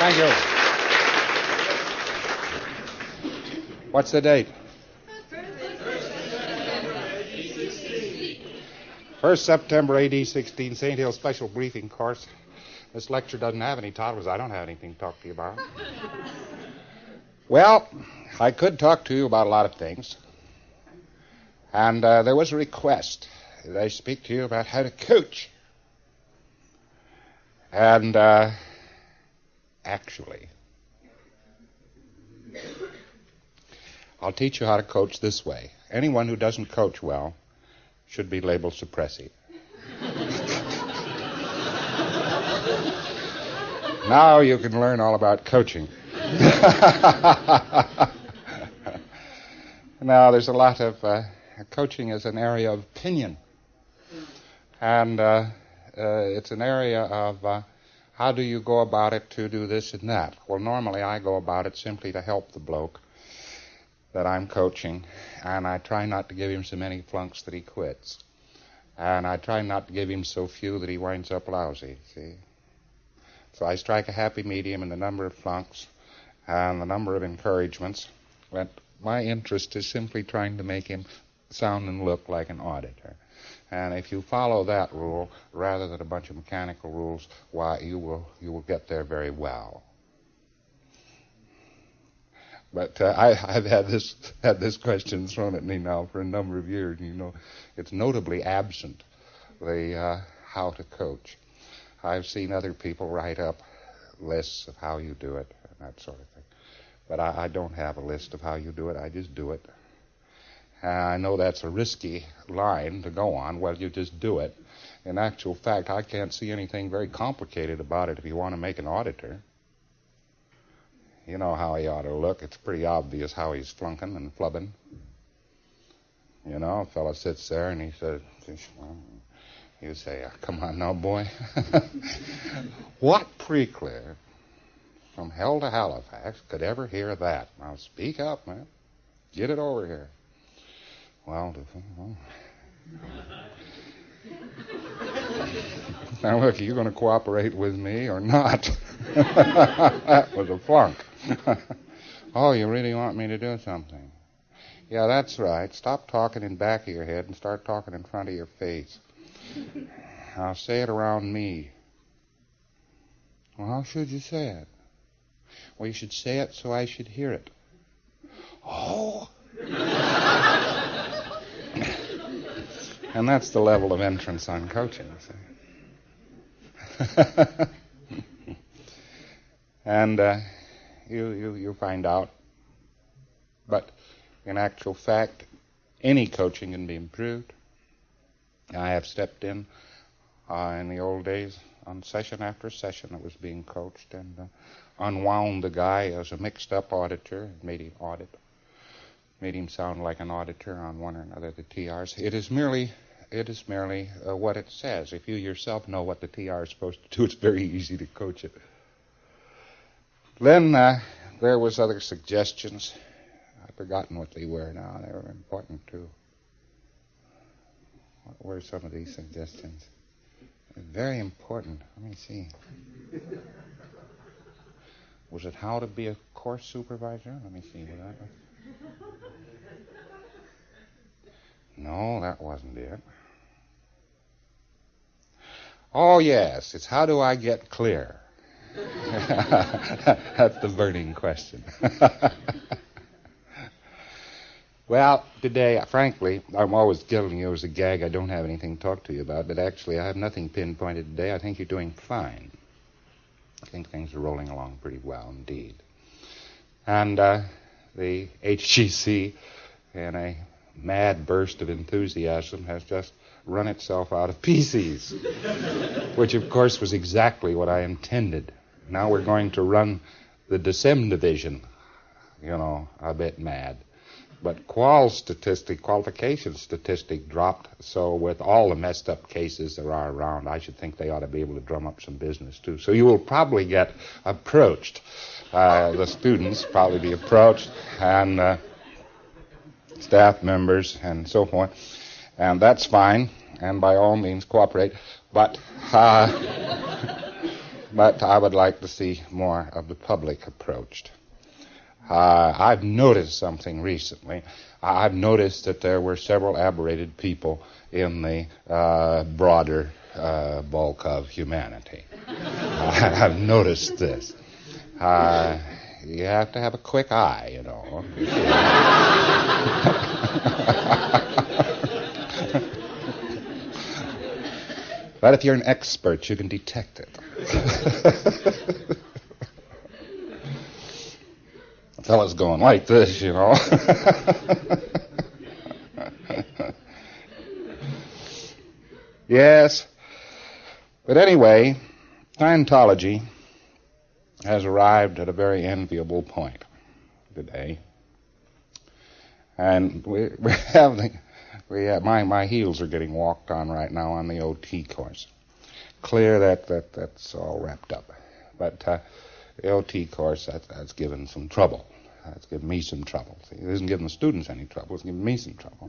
Thank you. What's the date? 1st September, A.D. 16, St. Hill Special Briefing Course. This lecture doesn't have any titles. I don't have anything to talk to you about. Well, I could talk to you about a lot of things. And there was a request that I speak to you about how to coach. And actually, I'll teach you how to coach this way. Anyone who doesn't coach well should be labeled suppressive. Now you can learn all about coaching. Now, there's a lot of... coaching is an area of opinion. And it's an area of how do you go about it to do this and that. Well, normally I go about it simply to help the bloke that I'm coaching, and I try not to give him so many flunks that he quits. And I try not to give him so few that he winds up lousy, see? So I strike a happy medium in the number of flunks and the number of encouragements. But my interest is simply trying to make him sound and look like an auditor. And if you follow that rule rather than a bunch of mechanical rules, why, you will get there very well. But I've had this question thrown at me now for a number of years. You know, it's notably absent, the how to coach. I've seen other people write up lists of how you do it and that sort of thing. But I don't have a list of how you do it. I just do it. And I know that's a risky line to go on. Well, you just do it. In actual fact, I can't see anything very complicated about it if you want to make an auditor. You know how he ought to look. It's pretty obvious how he's flunking and flubbing. You know, a fellow sits there and he says, well, you say, come on now, boy. What pre-clear from hell to Halifax could ever hear that? Now speak up, man. Get it over here. Well, now look, are you going to cooperate with me or not? That was a flunk. Oh, you really want me to do something? Yeah, that's right. Stop talking in back of your head and start talking in front of your face. Now say it around me. Well, how should you say it? Well, you should say it so I should hear it. Oh! And that's the level of entrance on coaching. And you find out. But in actual fact, any coaching can be improved. I have stepped in the old days on session after session that was being coached and unwound the guy as a mixed-up auditor and made him audit. Made him sound like an auditor on one or another of the TRs. It is merely what it says. If you yourself know what the TR is supposed to do, it's very easy to coach it. Then there was other suggestions. I've forgotten what they were now. They were important too. What were some of these suggestions? Very important. Let me see. Was it how to be a course supervisor? Let me see. No, that wasn't it. Oh, yes, it's how do I get clear? That's the burning question. Well, today, frankly, I'm always giving you as a gag. I don't have anything to talk to you about, but actually I have nothing pinpointed today. I think you're doing fine. I think things are rolling along pretty well indeed. And the HGC, in a mad burst of enthusiasm, has just run itself out of PCs, which of course was exactly what I intended. Now we're going to run the DSEM division, a bit mad. But qualification statistic dropped, so with all the messed up cases there are around, I should think they ought to be able to drum up some business too. So you will probably get approached. The students probably be approached, and staff members and so forth. And that's fine, and by all means cooperate. But But I would like to see more of the public approached. I've noticed something recently. I've noticed that there were several aberrated people in the broader bulk of humanity. I've noticed this. You have to have a quick eye, you know. But if you're an expert, you can detect it. The fellow's going like this, you know. Yes. But anyway, Scientology has arrived at a very enviable point today. And my heels are getting walked on right now on the OT course. Clear that's all wrapped up. But the OT course, that's given some trouble. That's given me some trouble. See, it isn't giving the students any trouble. It's giving me some trouble.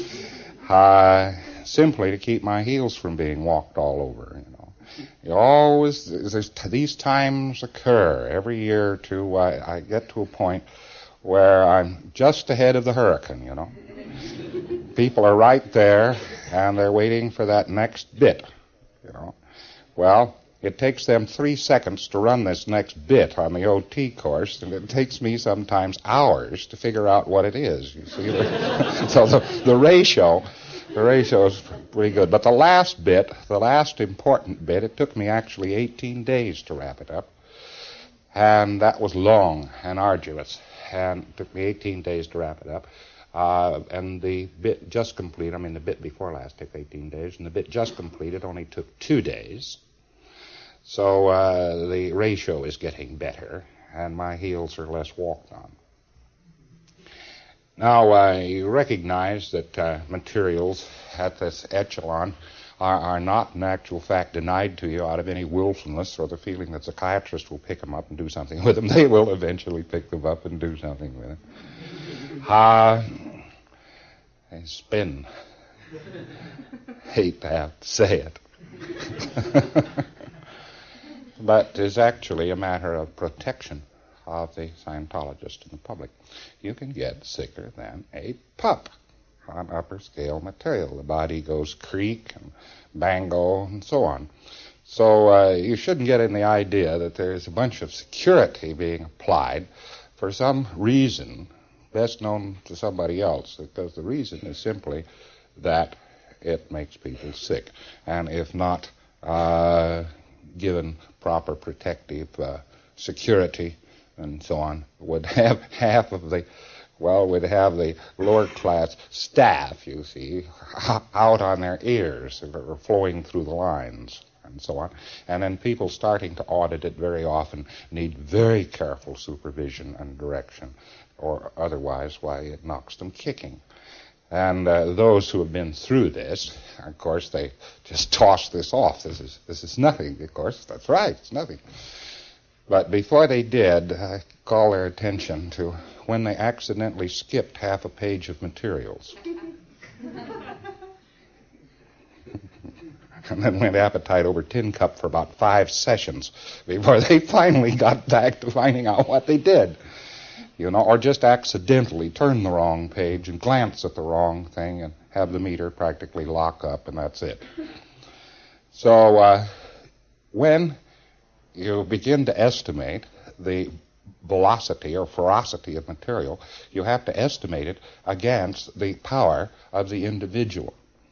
Simply to keep my heels from being walked all over, you know. These times occur. Every year or two, I get to a point where I'm just ahead of the hurricane, you know. People are right there, and they're waiting for that next bit, you know. Well, it takes them 3 seconds to run this next bit on the OT course, and it takes me sometimes hours to figure out what it is, you see. So the ratio is pretty good. But the last important bit, it took me actually 18 days to wrap it up. And that was long and arduous. And it took me 18 days to wrap it up. And the bit just completed, the bit before last took 18 days, and the bit just completed only took 2 days. So the ratio is getting better, and my heels are less walked on. Now, you recognize that materials at this echelon are not in actual fact denied to you out of any willfulness or the feeling that psychiatrists will pick them up and do something with them. They will eventually pick them up and do something with them. They spin. Hate to have to say it. But it's actually a matter of protection of the Scientologist and the public. You can get sicker than a pup on upper scale material. The body goes creak and bango and so on. So you shouldn't get in the idea that there's a bunch of security being applied for some reason best known to somebody else, because the reason is simply that it makes people sick. And if not given proper protective security and so on, would have half of the, would have the lower class staff, you see, out on their ears, or flowing through the lines and so on. And then people starting to audit it very often need very careful supervision and direction, or otherwise, it knocks them kicking. And those who have been through this, of course, they just toss this off. This is nothing, of course. That's right, it's nothing. But before they did, I call their attention to when they accidentally skipped half a page of materials. And then went appetite over tin cup for about 5 sessions before they finally got back to finding out what they did. You know, or just accidentally turn the wrong page and glance at the wrong thing and have the meter practically lock up, and that's it. So when you begin to estimate the velocity or ferocity of material, you have to estimate it against the power of the individual.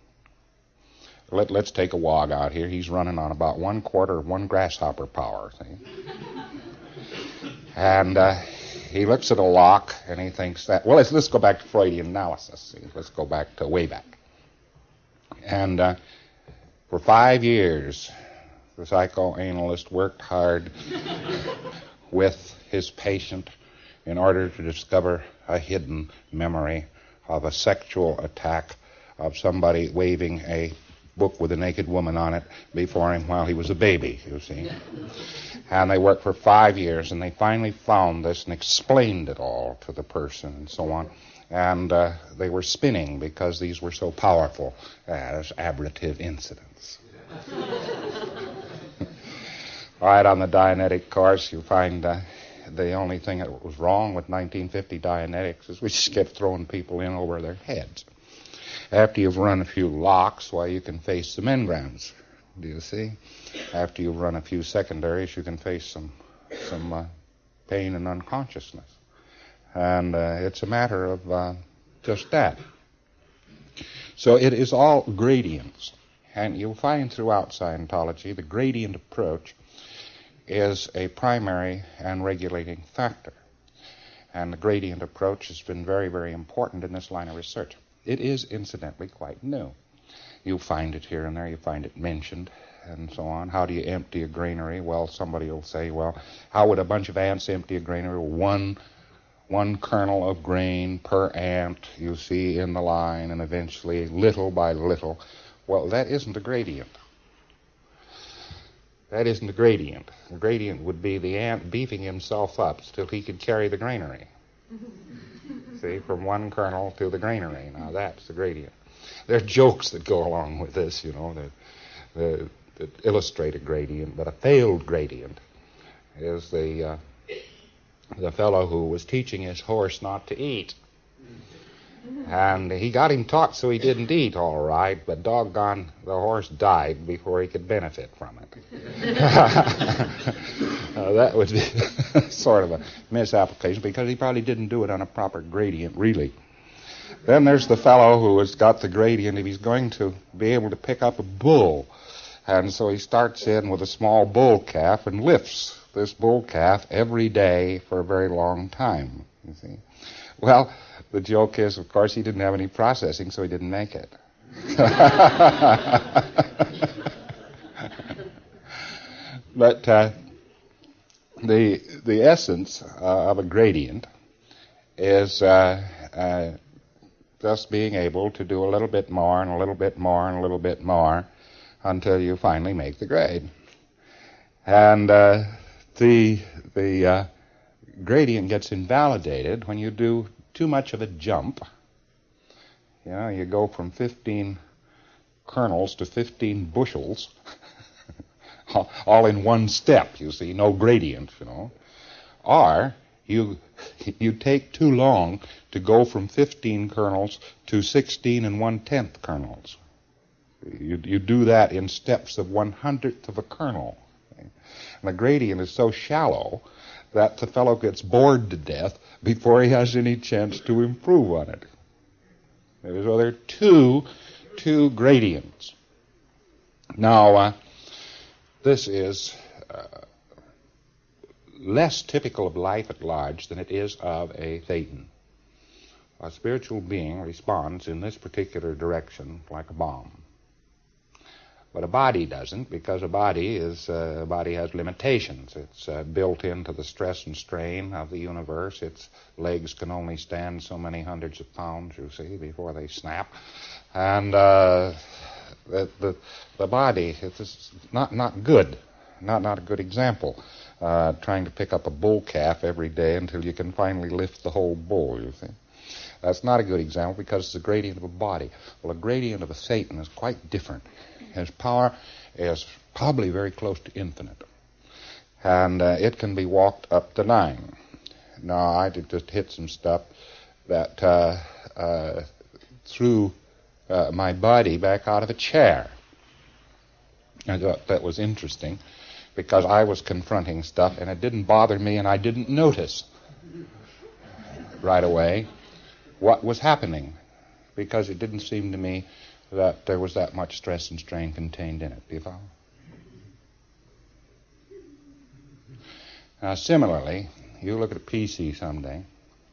Let's take a wog out here. He's running on about 1/4 of one grasshopper power. See? And he looks at a lock and he thinks that, let's go back to Freudian analysis. See? Let's go back to way back. And for 5 years, the psychoanalyst worked hard with his patient in order to discover a hidden memory of a sexual attack of somebody waving a book with a naked woman on it before him while he was a baby, you see. And they worked for 5 years, and they finally found this and explained it all to the person and so on. And they were spinning because these were so powerful as aberrative incidents. All right, on the Dianetic course, you find the only thing that was wrong with 1950 Dianetics is we just kept throwing people in over their heads. After you've run a few locks, why, you can face some engrams. Do you see? After you've run a few secondaries, you can face some pain and unconsciousness. And it's a matter of just that. So it is all gradients. And you'll find throughout Scientology the gradient approach is a primary and regulating factor. And the gradient approach has been very, very important in this line of research. It is, incidentally, quite new. You'll find it here and there. You find it mentioned and so on. How do you empty a granary? Well, somebody will say, well, how would a bunch of ants empty a granary? One kernel of grain per ant, you see, in the line, and eventually, little by little. Well, that isn't a gradient. That isn't a gradient. The gradient would be the ant beefing himself up till he could carry the granary. See, from one kernel to the granary. Now, that's the gradient. There are jokes that go along with this, you know, that illustrate a gradient, but a failed gradient is the fellow who was teaching his horse not to eat. And he got him taught so he didn't eat, all right, but doggone, the horse died before he could benefit from it. That would be sort of a misapplication, because he probably didn't do it on a proper gradient, really. Then there's the fellow who has got the gradient if he's going to be able to pick up a bull. And so he starts in with a small bull calf and lifts this bull calf every day for a very long time, you see. Well, the joke is, of course, he didn't have any processing, so he didn't make it. But the essence of a gradient is just being able to do a little bit more and a little bit more and a little bit more until you finally make the grade. And the gradient gets invalidated when you do too much of a jump. You know, you go from 15 kernels to 15 bushels, all in one step, you see, no gradient, you know. Or you take too long to go from 15 kernels to 16 and 1/10 kernels. You do that in steps of 1/100th of a kernel. Okay? And the gradient is so shallow that the fellow gets bored to death before he has any chance to improve on it. So there are two gradients. Now, this is less typical of life at large than it is of a thetan. A spiritual being responds in this particular direction like a bomb. But a body doesn't, because a body has limitations. It's built into the stress and strain of the universe. Its legs can only stand so many hundreds of pounds, you see, before they snap. And the body is not good, not a good example. Trying to pick up a bull calf every day until you can finally lift the whole bull, you see. That's not a good example because it's a gradient of a body. Well, a gradient of a thetan is quite different. His power is probably very close to infinite. And it can be walked up to 9. Now, I just hit some stuff that threw my body back out of a chair. I thought that was interesting because I was confronting stuff and it didn't bother me and I didn't notice right away what was happening because it didn't seem to me that there was that much stress and strain contained in it. Do you follow? Now, similarly, you look at a PC someday,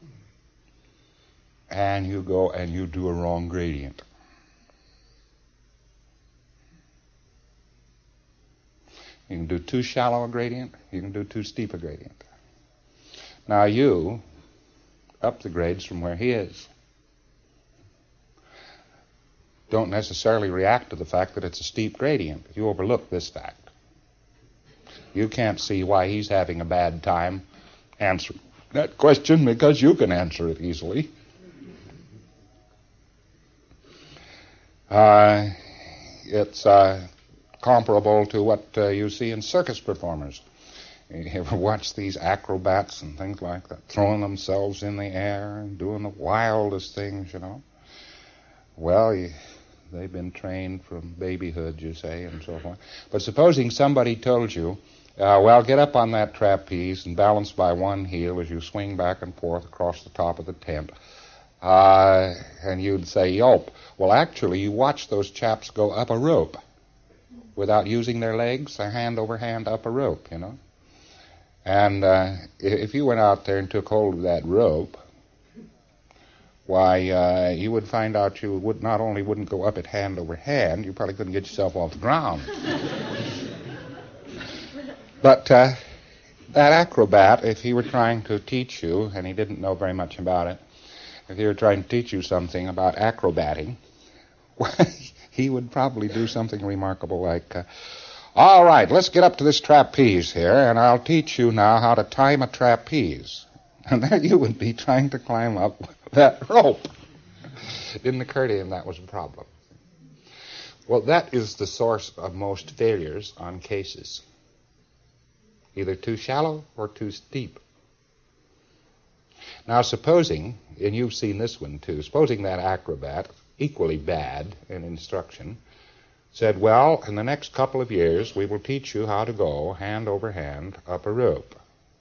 and you go and you do a wrong gradient. You can do too shallow a gradient, you can do too steep a gradient. Now you up the grades from where he is. Don't necessarily react to the fact that it's a steep gradient. You overlook this fact. You can't see why he's having a bad time answering that question because you can answer it easily. It's comparable to what you see in circus performers. You ever watch these acrobats and things like that, throwing themselves in the air and doing the wildest things, you know? Well, they've been trained from babyhood, you say, and so forth. But supposing somebody told you, well, get up on that trapeze and balance by one heel as you swing back and forth across the top of the tent. And you'd say, yelp. Well, actually, you watch those chaps go up a rope without using their legs, they're hand over hand up a rope, you know. And if you went out there and took hold of that rope, why, you would find out you would not only wouldn't go up it hand over hand, you probably couldn't get yourself off the ground. But that acrobat, if he were trying to teach you, and he didn't know very much about it, if he were trying to teach you something about acrobating, he would probably do something remarkable like, all right, let's get up to this trapeze here, and I'll teach you now how to time a trapeze. And there you would be trying to climb up that rope. It didn't occur to him that was a problem. Well, that is the source of most failures on cases. Either too shallow or too steep. Now, supposing, and you've seen this one too, supposing that acrobat, equally bad in instruction, said, well, in the next couple of years, we will teach you how to go hand over hand up a rope.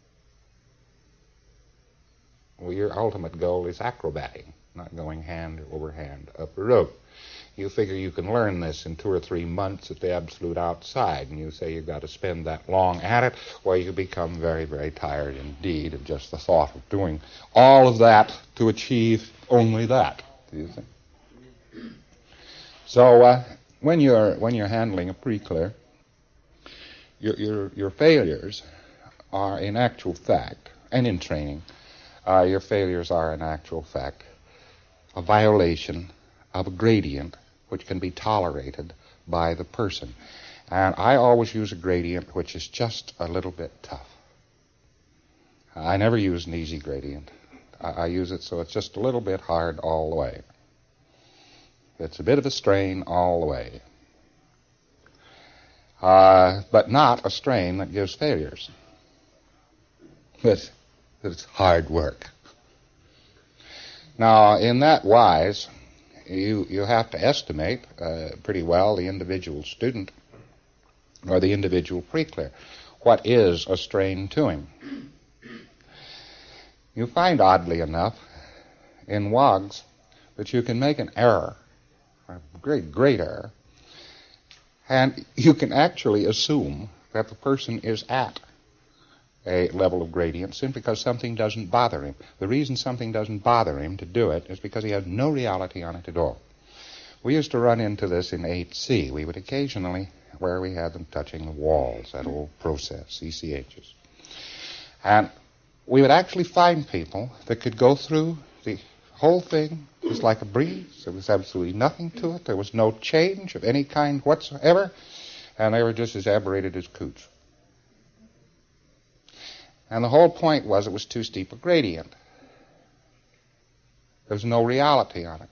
Well, your ultimate goal is acrobating, not going hand over hand up a rope. You figure you can learn this in 2 or 3 months at the absolute outside, and you say you've got to spend that long at it, well, you become very, very tired indeed of just the thought of doing all of that to achieve only that, do you think? So when you're handling a pre-clear, your failures are in actual fact, and in training, your failures are in actual fact a violation of a gradient which can be tolerated by the person. And I always use a gradient which is just a little bit tough. I never use an easy gradient. I use it so it's just a little bit hard all the way. It's a bit of a strain all the way. But not a strain that gives failures. But it's hard work. Now, in that wise, you have to estimate pretty well the individual student or the individual pre-clear. What is a strain to him? You find, oddly enough, in WOGs that you can make an error, a great error, and you can actually assume that the person is at a level of gradient simply because something doesn't bother him. The reason something doesn't bother him to do it is because he has no reality on it at all. We used to run into this in 8C. We would occasionally, where we had them touching the walls, that old process, ECHs. And we would actually find people that could go through the whole thing just like a breeze. There was absolutely nothing to it. There was no change of any kind whatsoever. And they were just as aberrated as coots. And the whole point was it was too steep a gradient. There was no reality on it.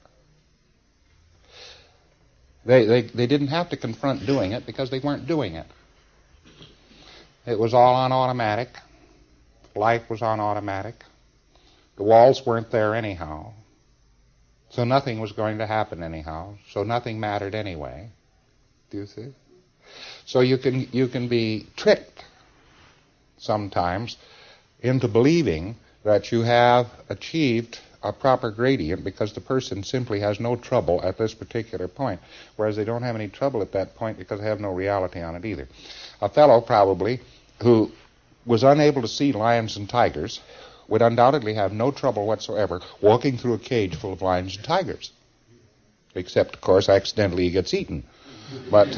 They didn't have to confront doing it because they weren't doing it. It was all on automatic. Life was on automatic. The walls weren't there anyhow. So nothing was going to happen anyhow. So nothing mattered anyway. Do you see? So you can be tricked sometimes into believing that you have achieved a proper gradient because the person simply has no trouble at this particular point, whereas they don't have any trouble at that point because they have no reality on it either. A fellow probably who was unable to see lions and tigers would undoubtedly have no trouble whatsoever walking through a cage full of lions and tigers, except, of course, accidentally he gets eaten. But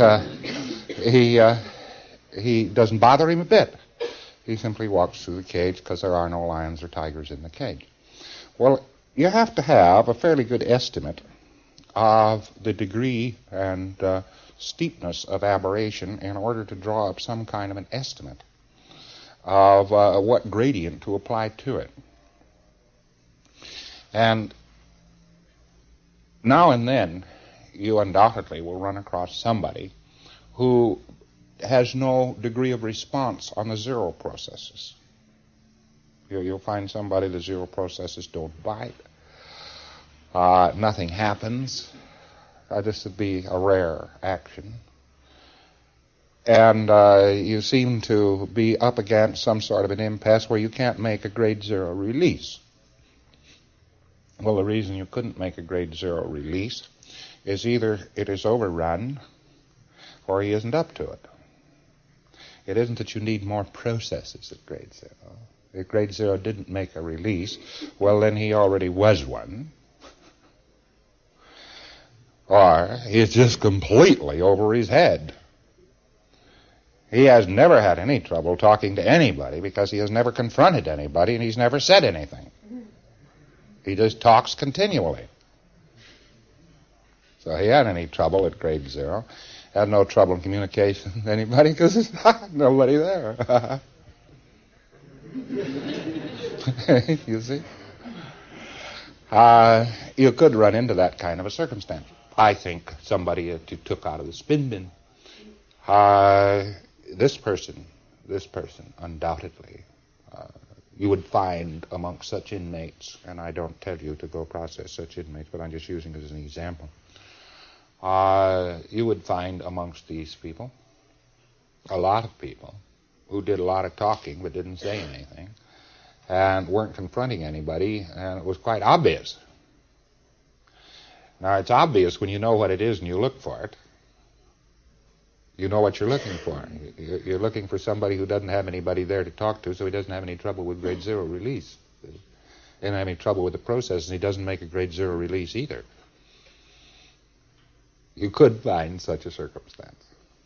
he doesn't bother him a bit. He simply walks through the cage because there are no lions or tigers in the cage. Well, you have to have a fairly good estimate of the degree and steepness of aberration in order to draw up some kind of an estimate of what gradient to apply to it. And now and then, you undoubtedly will run across somebody who has no degree of response on the zero processes. You'll find somebody, the zero processes don't bite. Nothing happens. This would be a rare action. And you seem to be up against some sort of an impasse where you can't make a grade zero release. Well, the reason you couldn't make a grade zero release is either it is overrun or he isn't up to it. It isn't that you need more processes at grade zero. If grade zero didn't make a release, well, then he already was one. Or he's just completely over his head. He has never had any trouble talking to anybody because he has never confronted anybody and he's never said anything. He just talks continually. So he had any trouble at grade zero. Had no trouble in communication with anybody because there's nobody there. You see? You could run into that kind of a circumstance. I think somebody that you took out of the spin bin. This person, undoubtedly, you would find amongst such inmates, and I don't tell you to go process such inmates, but I'm just using it as an example. You would find amongst these people a lot of people who did a lot of talking but didn't say anything and weren't confronting anybody, and it was quite obvious. Now, it's obvious when you know what it is and you look for it. You know what you're looking for. You're looking for somebody who doesn't have anybody there to talk to, so he doesn't have any trouble with grade zero release. He doesn't have any trouble with the process, and he doesn't make a grade zero release either. You could find such a circumstance.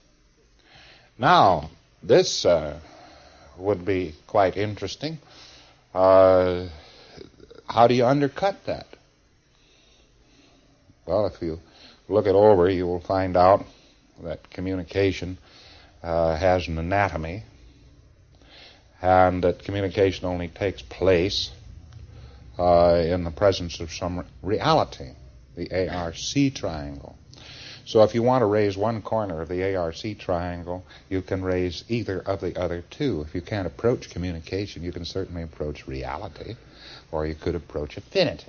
Now, this would be quite interesting. How do you undercut that? Well, if you look it over, you will find out that communication has an anatomy, and that communication only takes place in the presence of some reality, the ARC triangle. So if you want to raise one corner of the ARC triangle, you can raise either of the other two. If you can't approach communication, you can certainly approach reality, or you could approach affinity.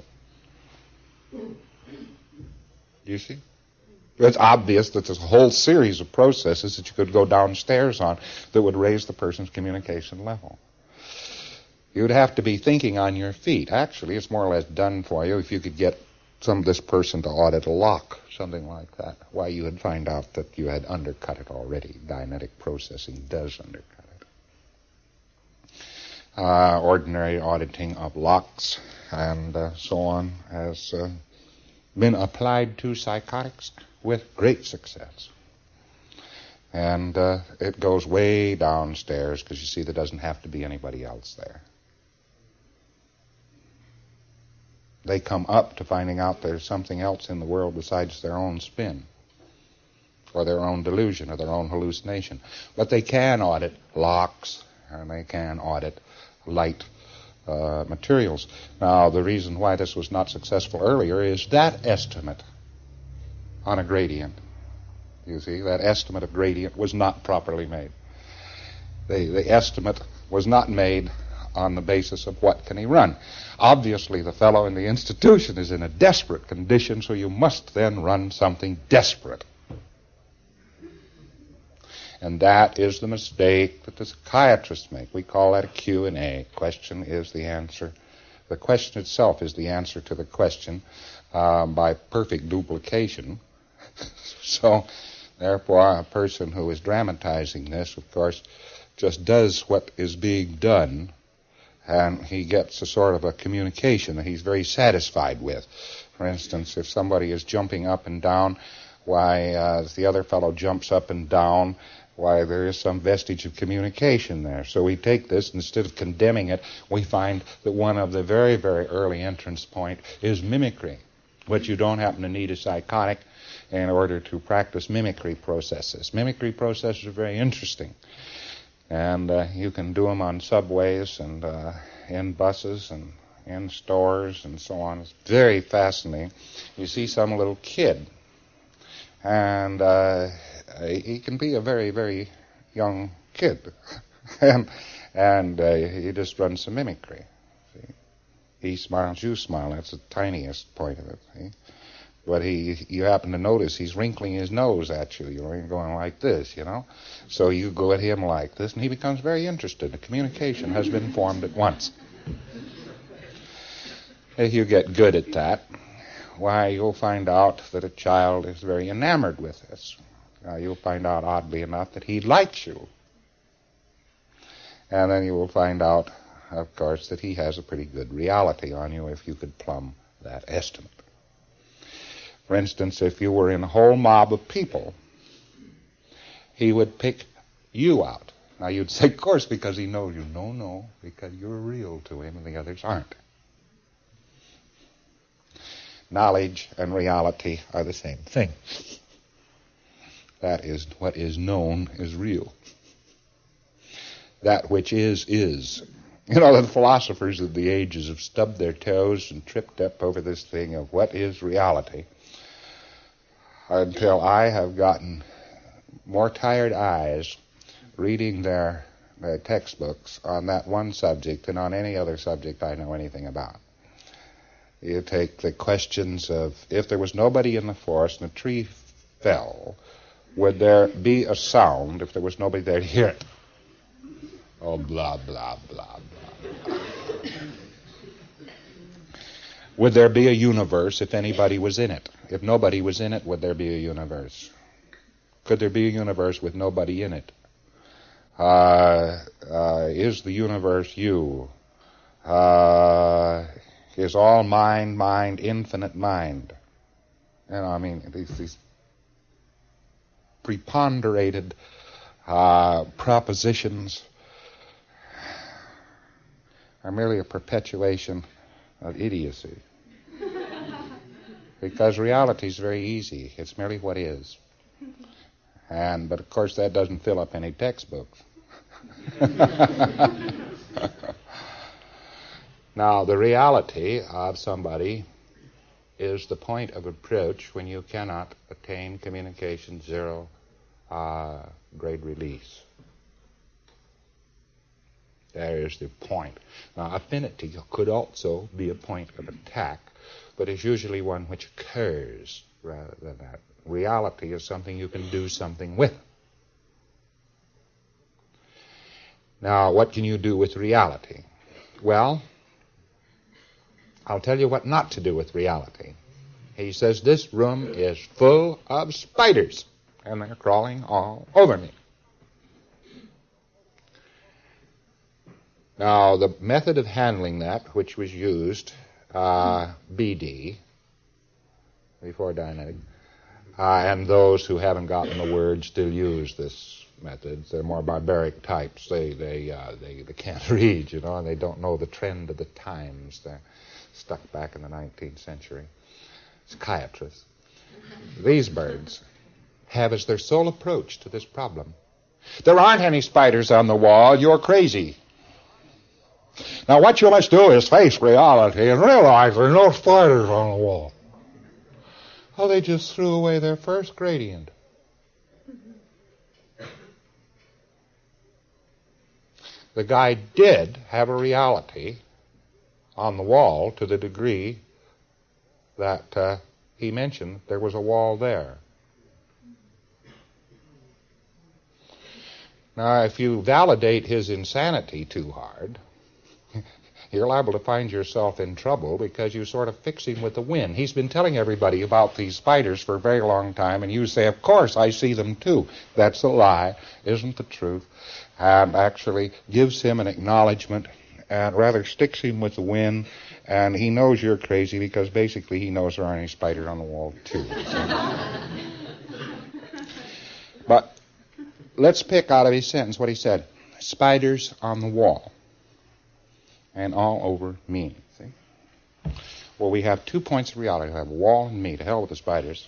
You see? It's obvious that there's a whole series of processes that you could go downstairs on that would raise the person's communication level. You'd have to be thinking on your feet. Actually, it's more or less done for you if you could get this person to audit a lock, something like that. Why, you would find out that you had undercut it already. Dianetic processing does undercut it. Ordinary auditing of locks and so on has been applied to psychotics with great success. And it goes way downstairs because you see there doesn't have to be anybody else there. They come up to finding out there's something else in the world besides their own spin or their own delusion or their own hallucination. But they can audit locks and they can audit light materials. Now, the reason why this was not successful earlier is that estimate on a gradient. You see, that estimate of gradient was not properly made. The estimate was not made on the basis of what can he run. Obviously, the fellow in the institution is in a desperate condition, so you must then run something desperate. And that is the mistake that the psychiatrists make. We call that a Q&A. Question is the answer. The question itself is the answer to the question by perfect duplication. So, therefore, a person who is dramatizing this, of course, just does what is being done, and he gets a sort of a communication that he's very satisfied with. For instance, if somebody is jumping up and down, why, the other fellow jumps up and down, why, there is some vestige of communication there. So we take this, instead of condemning it, we find that one of the very, very early entrance point is mimicry, but you don't happen to need a psychotic in order to practice mimicry processes. Mimicry processes are very interesting. And you can do them on subways and in buses and in stores and so on. It's very fascinating. You see some little kid, and he can be a very, very young kid. and he just runs some mimicry. See? He smiles, you smile. That's the tiniest point of it. See? But you happen to notice he's wrinkling his nose at you. You're going like this, So you go at him like this, and he becomes very interested. The communication has been formed at once. If you get good at that, why, you'll find out that a child is very enamored with this. You'll find out, oddly enough, that he likes you. And then you will find out, of course, that he has a pretty good reality on you if you could plumb that estimate. For instance, if you were in a whole mob of people, he would pick you out. Now you'd say, of course, because he knows you. No, because you're real to him and the others aren't. Knowledge and reality are the same thing. That is, what is known is real. That which is. The philosophers of the ages have stubbed their toes and tripped up over this thing of what is reality, until I have gotten more tired eyes reading their textbooks on that one subject than on any other subject I know anything about. You take the questions of, if there was nobody in the forest and a tree fell, would there be a sound if there was nobody there to hear it? Oh, blah, blah, blah, blah. Would there be a universe if anybody was in it? If nobody was in it, would there be a universe? Could there be a universe with nobody in it? Is the universe you? Is all mind, infinite mind? These preponderated propositions are merely a perpetuation of idiocy. Because reality is very easy. It's merely what is. But of course that doesn't fill up any textbooks. Now, the reality of somebody is the point of approach when you cannot attain communication zero grade release. There is the point. Now, affinity could also be a point of attack, but is usually one which occurs rather than that. Reality is something you can do something with. Now, what can you do with reality? Well, I'll tell you what not to do with reality. He says, this room is full of spiders, and they're crawling all over me. Now, the method of handling that, which was used, BD, before Dianetics, and those who haven't gotten the word still use this method. They're more barbaric types. They can't read, and they don't know the trend of the times. They're stuck back in the 19th century. Psychiatrists. These birds have as their sole approach to this problem, there aren't any spiders on the wall, you're crazy. Now what you must do is face reality and realize there are no spiders on the wall. Oh, they just threw away their first gradient. The guy did have a reality on the wall to the degree that he mentioned there was a wall there. Now, if you validate his insanity too hard, you're liable to find yourself in trouble because you sort of fix him with the wind. He's been telling everybody about these spiders for a very long time, and you say, of course, I see them too. That's a lie, isn't the truth, and actually gives him an acknowledgement and rather sticks him with the wind, and he knows you're crazy because basically he knows there aren't any spiders on the wall too. But let's pick out of his sentence what he said. Spiders on the wall. And all over me. See? Well, we have 2 points of reality. We have a wall and me. To hell with the spiders.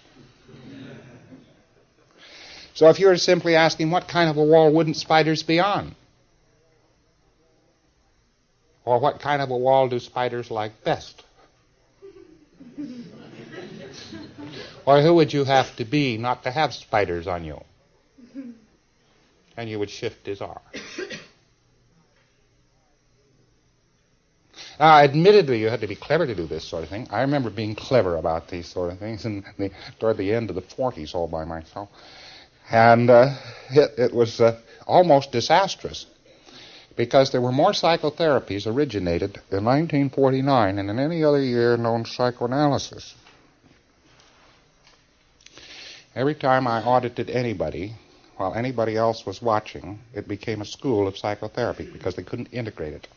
So if you were simply asking, what kind of a wall wouldn't spiders be on? Or what kind of a wall do spiders like best? Or who would you have to be not to have spiders on you? and you would shift his R. Now, admittedly, you had to be clever to do this sort of thing. I remember being clever about these sort of things toward the end of the 40s all by myself. And it was almost disastrous because there were more psychotherapies originated in 1949 than in any other year known psychoanalysis. Every time I audited anybody, while anybody else was watching, it became a school of psychotherapy because they couldn't integrate it.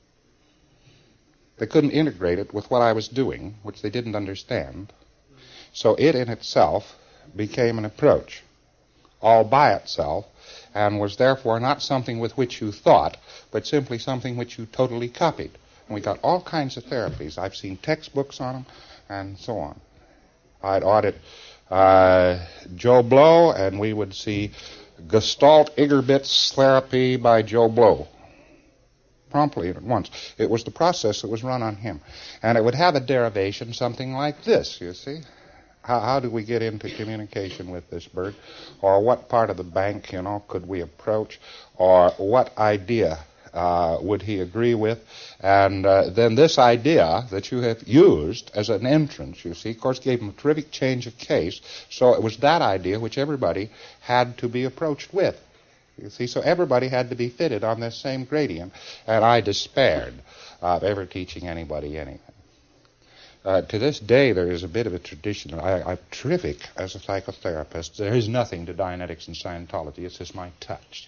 They couldn't integrate it with what I was doing, which they didn't understand. So it in itself became an approach all by itself and was therefore not something with which you thought, but simply something which you totally copied. And we got all kinds of therapies. I've seen textbooks on them and so on. I'd audit Joe Blow, and we would see Gestalt Igerbitz therapy by Joe Blow. Promptly at once. It was the process that was run on him. And it would have a derivation something like this, you see. How do we get into communication with this bird? Or what part of the bank, could we approach? Or what idea would he agree with? And then this idea that you have used as an entrance, you see, of course, gave him a terrific change of case. So it was that idea which everybody had to be approached with. You see, so everybody had to be fitted on this same gradient, and I despaired of ever teaching anybody anything. To this day, there is a bit of a tradition. I'm terrific as a psychotherapist. There is nothing to Dianetics and Scientology. It's just my touch.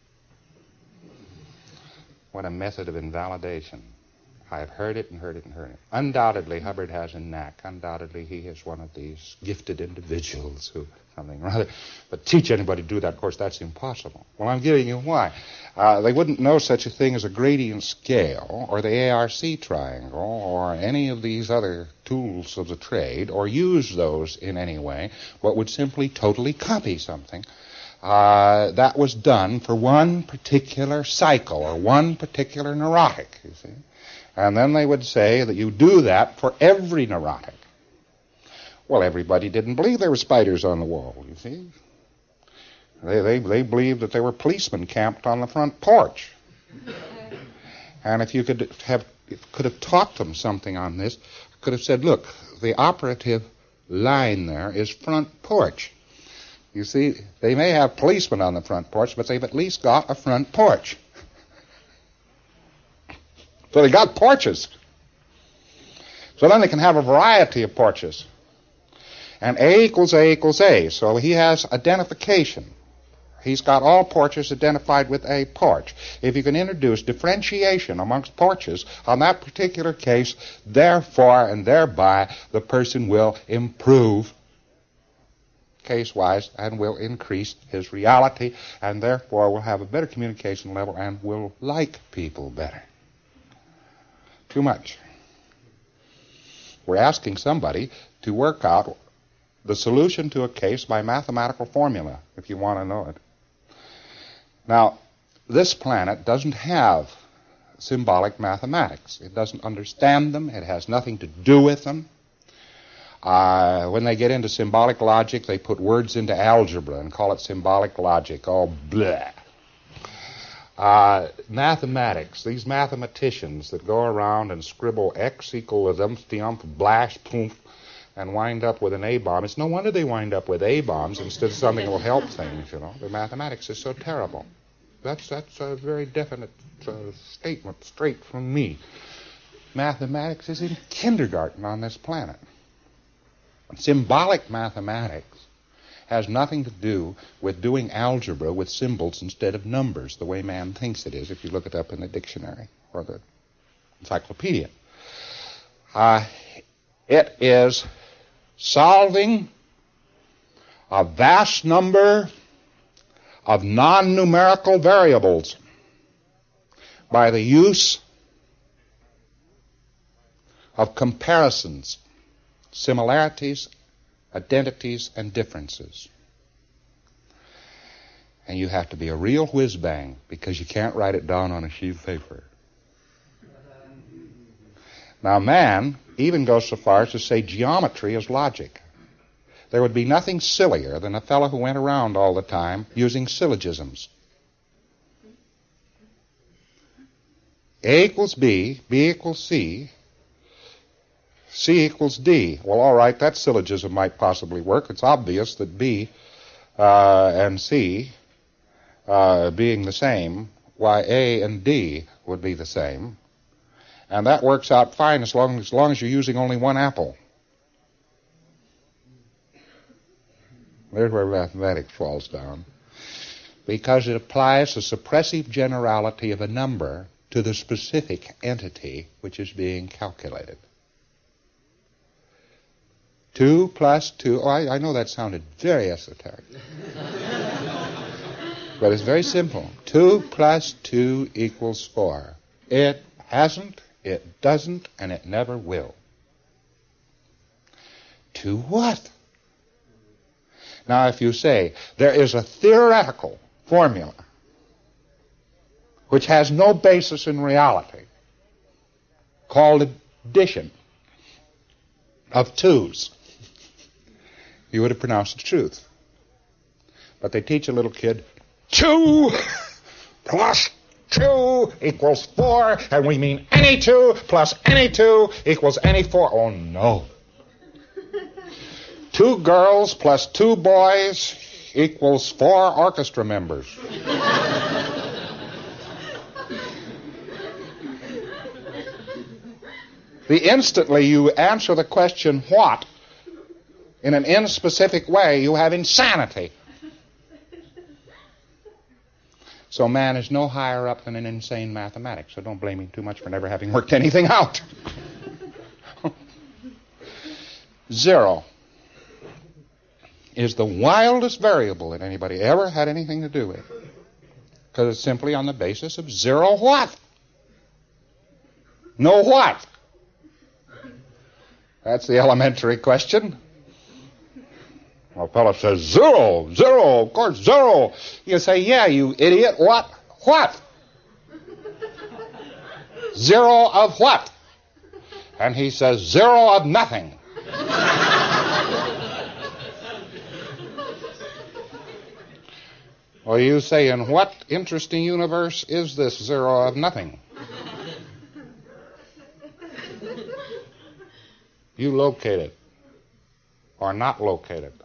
What a method of invalidation. I have heard it and heard it and heard it. Undoubtedly, Hubbard has a knack. Undoubtedly, he is one of these gifted individuals who something rather. But teach anybody to do that, of course, that's impossible. Well, I'm giving you why. They wouldn't know such a thing as a gradient scale or the ARC triangle or any of these other tools of the trade or use those in any way, but would simply totally copy something that was done for one particular cycle or one particular neurotic, you see. And then they would say that you do that for every neurotic. Well, everybody didn't believe there were spiders on the wall, you see. They believed that there were policemen camped on the front porch. And if you could have taught them something on this, could have said, look, the operative line there is front porch. You see, they may have policemen on the front porch, but they've at least got a front porch. So they got porches. So then they can have a variety of porches. And A equals A equals A. So he has identification. He's got all porches identified with a porch. If you can introduce differentiation amongst porches on that particular case, therefore and thereby the person will improve case-wise and will increase his reality and therefore will have a better communication level and will like people better. Too much. We're asking somebody to work out the solution to a case by mathematical formula, if you want to know it. Now, this planet doesn't have symbolic mathematics. It doesn't understand them. It has nothing to do with them. When they get into symbolic logic, they put words into algebra and call it symbolic logic. Oh, bleh. Mathematics, these mathematicians that go around and scribble X equal to them, blash, poof, and wind up with an A-bomb. It's no wonder they wind up with A-bombs instead of something that will help things, The mathematics is so terrible. That's a very definite statement straight from me. Mathematics is in kindergarten on this planet. Symbolic mathematics has nothing to do with doing algebra with symbols instead of numbers, the way man thinks it is, if you look it up in the dictionary or the encyclopedia. It is solving a vast number of non-numerical variables by the use of comparisons, similarities, identities, and differences. And you have to be a real whiz-bang because you can't write it down on a sheet of paper. Now, man even goes so far as to say geometry is logic. There would be nothing sillier than a fellow who went around all the time using syllogisms. A equals B, B equals C, C equals D. Well, all right, that syllogism might possibly work. It's obvious that B and C being the same, why A and D would be the same. And that works out fine as long as you're using only one apple. There's where mathematics falls down. Because it applies the suppressive generality of a number to the specific entity which is being calculated. 2 plus 2, I know that sounded very esoteric. But it's very simple. 2 plus 2 equals 4. It hasn't, it doesn't, and it never will. To what? Now, if you say there is a theoretical formula which has no basis in reality, called addition of twos, you would have pronounced the truth. But they teach a little kid, 2 plus 2 equals 4, and we mean any 2 plus any 2 equals any 4. Oh, no. 2 girls plus 2 boys equals 4 orchestra members. The instantly you answer the question, what, in an inspecific way, you have insanity. So man is no higher up than an insane mathematics, so don't blame him too much for never having worked anything out. 0 is the wildest variable that anybody ever had anything to do with. Because it's simply on the basis of 0 what? No what? That's the elementary question. Well, a fellow says, 0, of course, 0. You say, yeah, you idiot, what? What? 0 of what? And he says, 0 of nothing. Well, you say, in what interesting universe is this 0 of nothing? You locate it, or not locate it.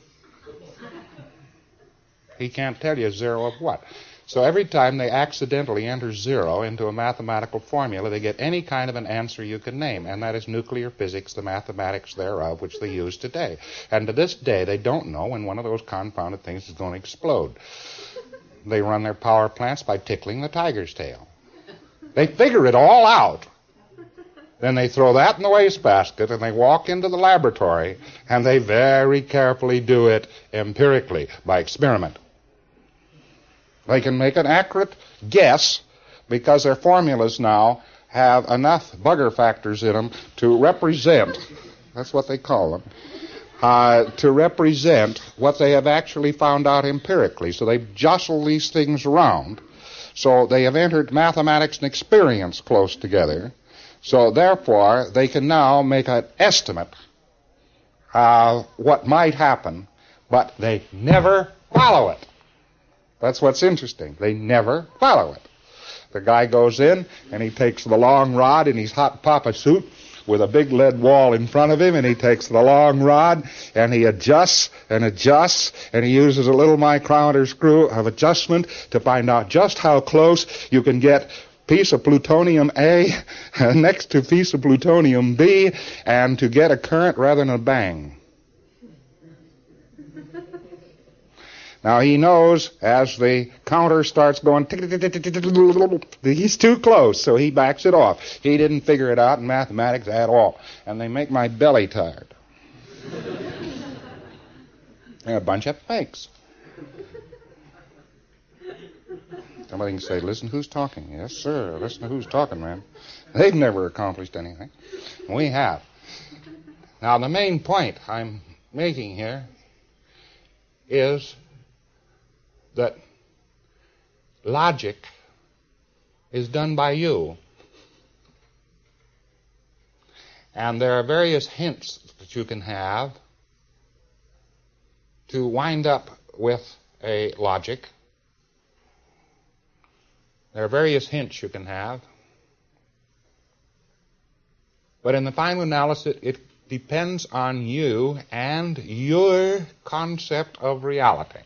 He can't tell you 0 of what. So every time they accidentally enter 0 into a mathematical formula, they get any kind of an answer you can name, and that is nuclear physics, the mathematics thereof, which they use today. And to this day, they don't know when one of those confounded things is going to explode. They run their power plants by tickling the tiger's tail. They figure it all out. Then they throw that in the wastebasket and they walk into the laboratory and they very carefully do it empirically by experiment. They can make an accurate guess because their formulas now have enough bugger factors in them to represent, that's what they call them, to represent what they have actually found out empirically. So they jostle these things around. So they have entered mathematics and experience close together. So therefore, they can now make an estimate of what might happen, but they never follow it. That's what's interesting. They never follow it. The guy goes in, and he takes the long rod in his hot papa suit with a big lead wall in front of him, and he takes the long rod, and he adjusts, and he uses a little micrometer screw of adjustment to find out just how close you can get piece of plutonium A next to piece of plutonium B, and to get a current rather than a bang. Now he knows as the counter starts going, he's too close, so he backs it off. He didn't figure it out in mathematics at all, and they make my belly tired. They're a bunch of fakes. Somebody can say, listen, who's talking? Yes, sir, listen to who's talking, man. They've never accomplished anything. We have. Now, the main point I'm making here is that logic is done by you. And there are various hints that you can have to wind up with a logic. There are various hints you can have. But in the final analysis, it depends on you and your concept of reality.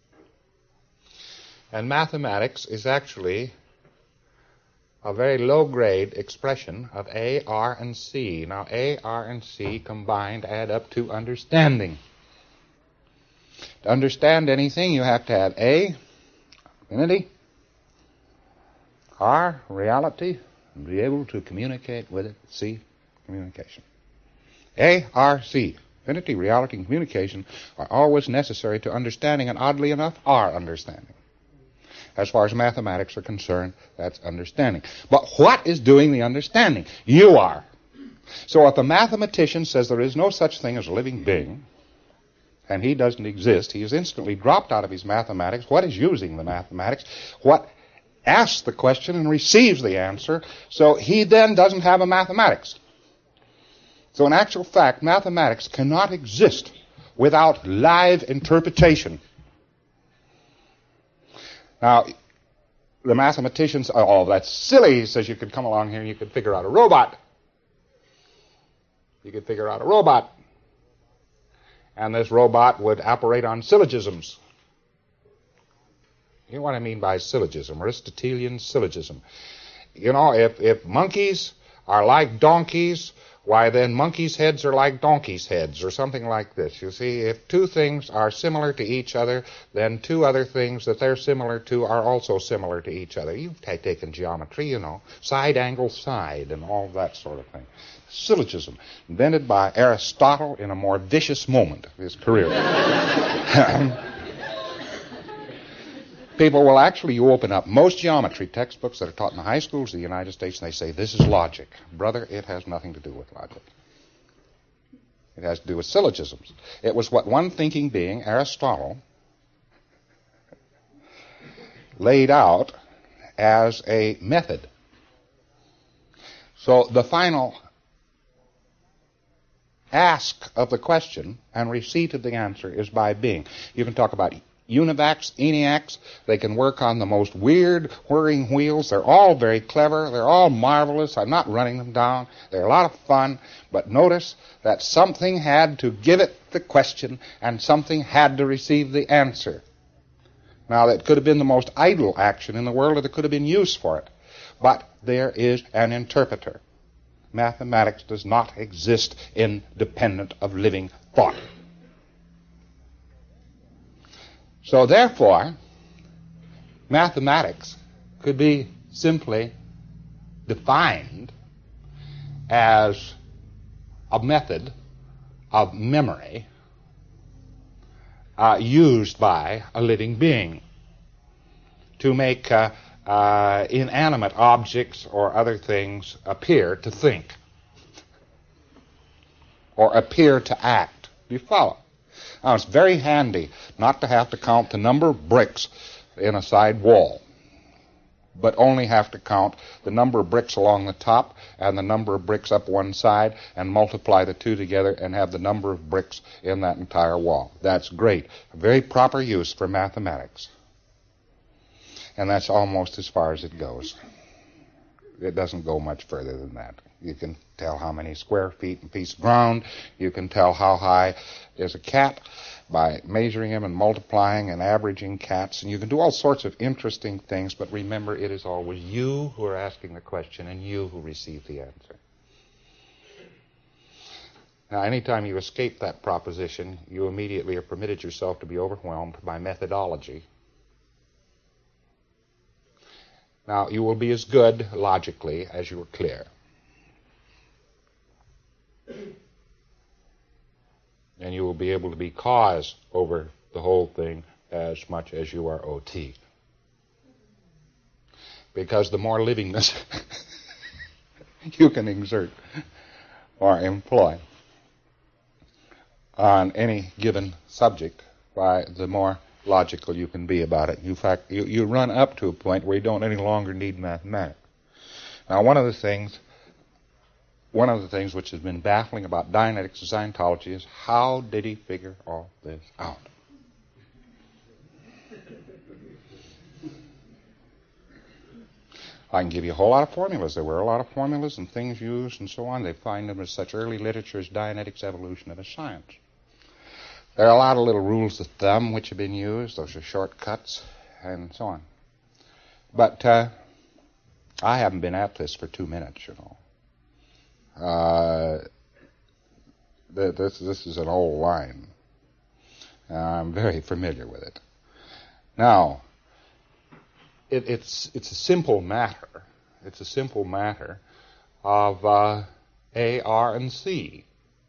And mathematics is actually a very low-grade expression of A, R, and C. Now, A, R, and C combined add up to understanding. To understand anything, you have to have A, infinity, R, reality, and be able to communicate with it, C, communication. A, R, C, infinity, reality, and communication are always necessary to understanding, and oddly enough, are understanding. As far as mathematics are concerned, that's understanding. But what is doing the understanding? You are. So if a mathematician says there is no such thing as a living being, and he doesn't exist, he is instantly dropped out of his mathematics. What is using the mathematics? What asks the question and receives the answer? So he then doesn't have a mathematics. So in actual fact, mathematics cannot exist without live interpretation. Now, the mathematicians, oh, that's silly. He says you could come along here and you could figure out a robot. You could figure out a robot. And this robot would operate on syllogisms. You know what I mean by syllogism, Aristotelian syllogism. You know, if monkeys are like donkeys, why then monkeys' heads are like donkeys' heads, or something like this. You see, if two things are similar to each other, then two other things that they're similar to are also similar to each other. You've taken geometry, you know, side angle side and all that sort of thing. Syllogism, invented by Aristotle in a more vicious moment of his career. People will actually, you open up most geometry textbooks that are taught in the high schools of the United States, and they say, this is logic. Brother, it has nothing to do with logic. It has to do with syllogisms. It was what one thinking being, Aristotle, laid out as a method. So the final ask of the question and receipt of the answer is by being. You can talk about univacs, eniacs. They can work on the most weird whirring wheels. They're all very clever. They're all marvelous. I'm not running them down. They're a lot of fun. But notice that something had to give it the question and something had to receive the answer. Now, that could have been the most idle action in the world, or there could have been use for it. But there is an interpreter. Mathematics does not exist independent of living thought. So therefore, mathematics could be simply defined as a method of memory used by a living being to make inanimate objects or other things appear to think or appear to act. Do you follow? Now, it's very handy not to have to count the number of bricks in a side wall, but only have to count the number of bricks along the top and the number of bricks up one side and multiply the two together and have the number of bricks in that entire wall. That's great. A very proper use for mathematics. And that's almost as far as it goes. It doesn't go much further than that. You can tell how many square feet and piece of ground. You can tell how high is a cat by measuring him and multiplying and averaging cats. And you can do all sorts of interesting things, but remember, it is always you who are asking the question and you who receive the answer. Now, anytime you escape that proposition, you immediately have permitted yourself to be overwhelmed by methodology. Now, you will be as good logically as you are clear. And you will be able to be cause over the whole thing as much as you are OT. Because the more livingness you can exert or employ on any given subject, why, the more logical you can be about it. In fact, you run up to a point where you don't any longer need mathematics. Now, one of the things which has been baffling about Dianetics and Scientology is, how did he figure all this out? I can give you a whole lot of formulas. There were a lot of formulas and things used and so on. They find them as such early literature as Dianetics, Evolution, and a Science. There are a lot of little rules of thumb which have been used. Those are shortcuts and so on. But I haven't been at this for 2 minutes, you know. This is an old line. I'm very familiar with it. Now, it's a simple matter. It's a simple matter of A, R, and C.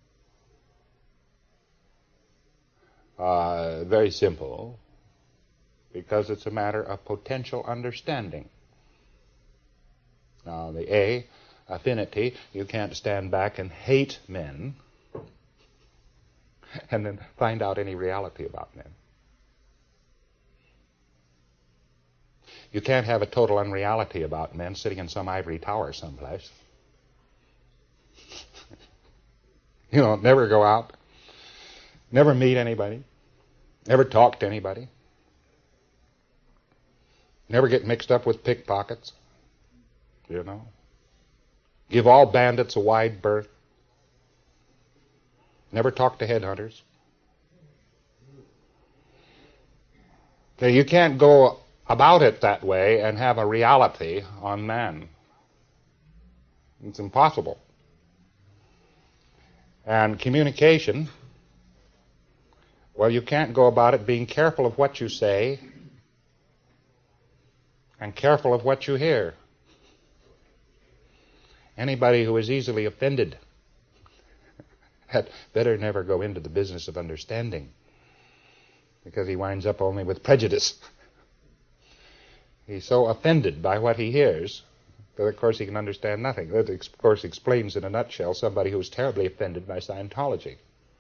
Very simple, because it's a matter of potential understanding. Now, the A, affinity, you can't stand back and hate men and then find out any reality about men. You can't have a total unreality about men sitting in some ivory tower someplace. You know, never go out, never meet anybody, never talk to anybody, never get mixed up with pickpockets, you know. Give all bandits a wide berth. Never talk to headhunters. Okay, you can't go about it that way and have a reality on man. It's impossible. And communication, well, you can't go about it being careful of what you say and careful of what you hear. Anybody who is easily offended had better never go into the business of understanding, because he winds up only with prejudice. He's so offended by what he hears that, of course, he can understand nothing. That, of course, explains in a nutshell somebody who's terribly offended by Scientology.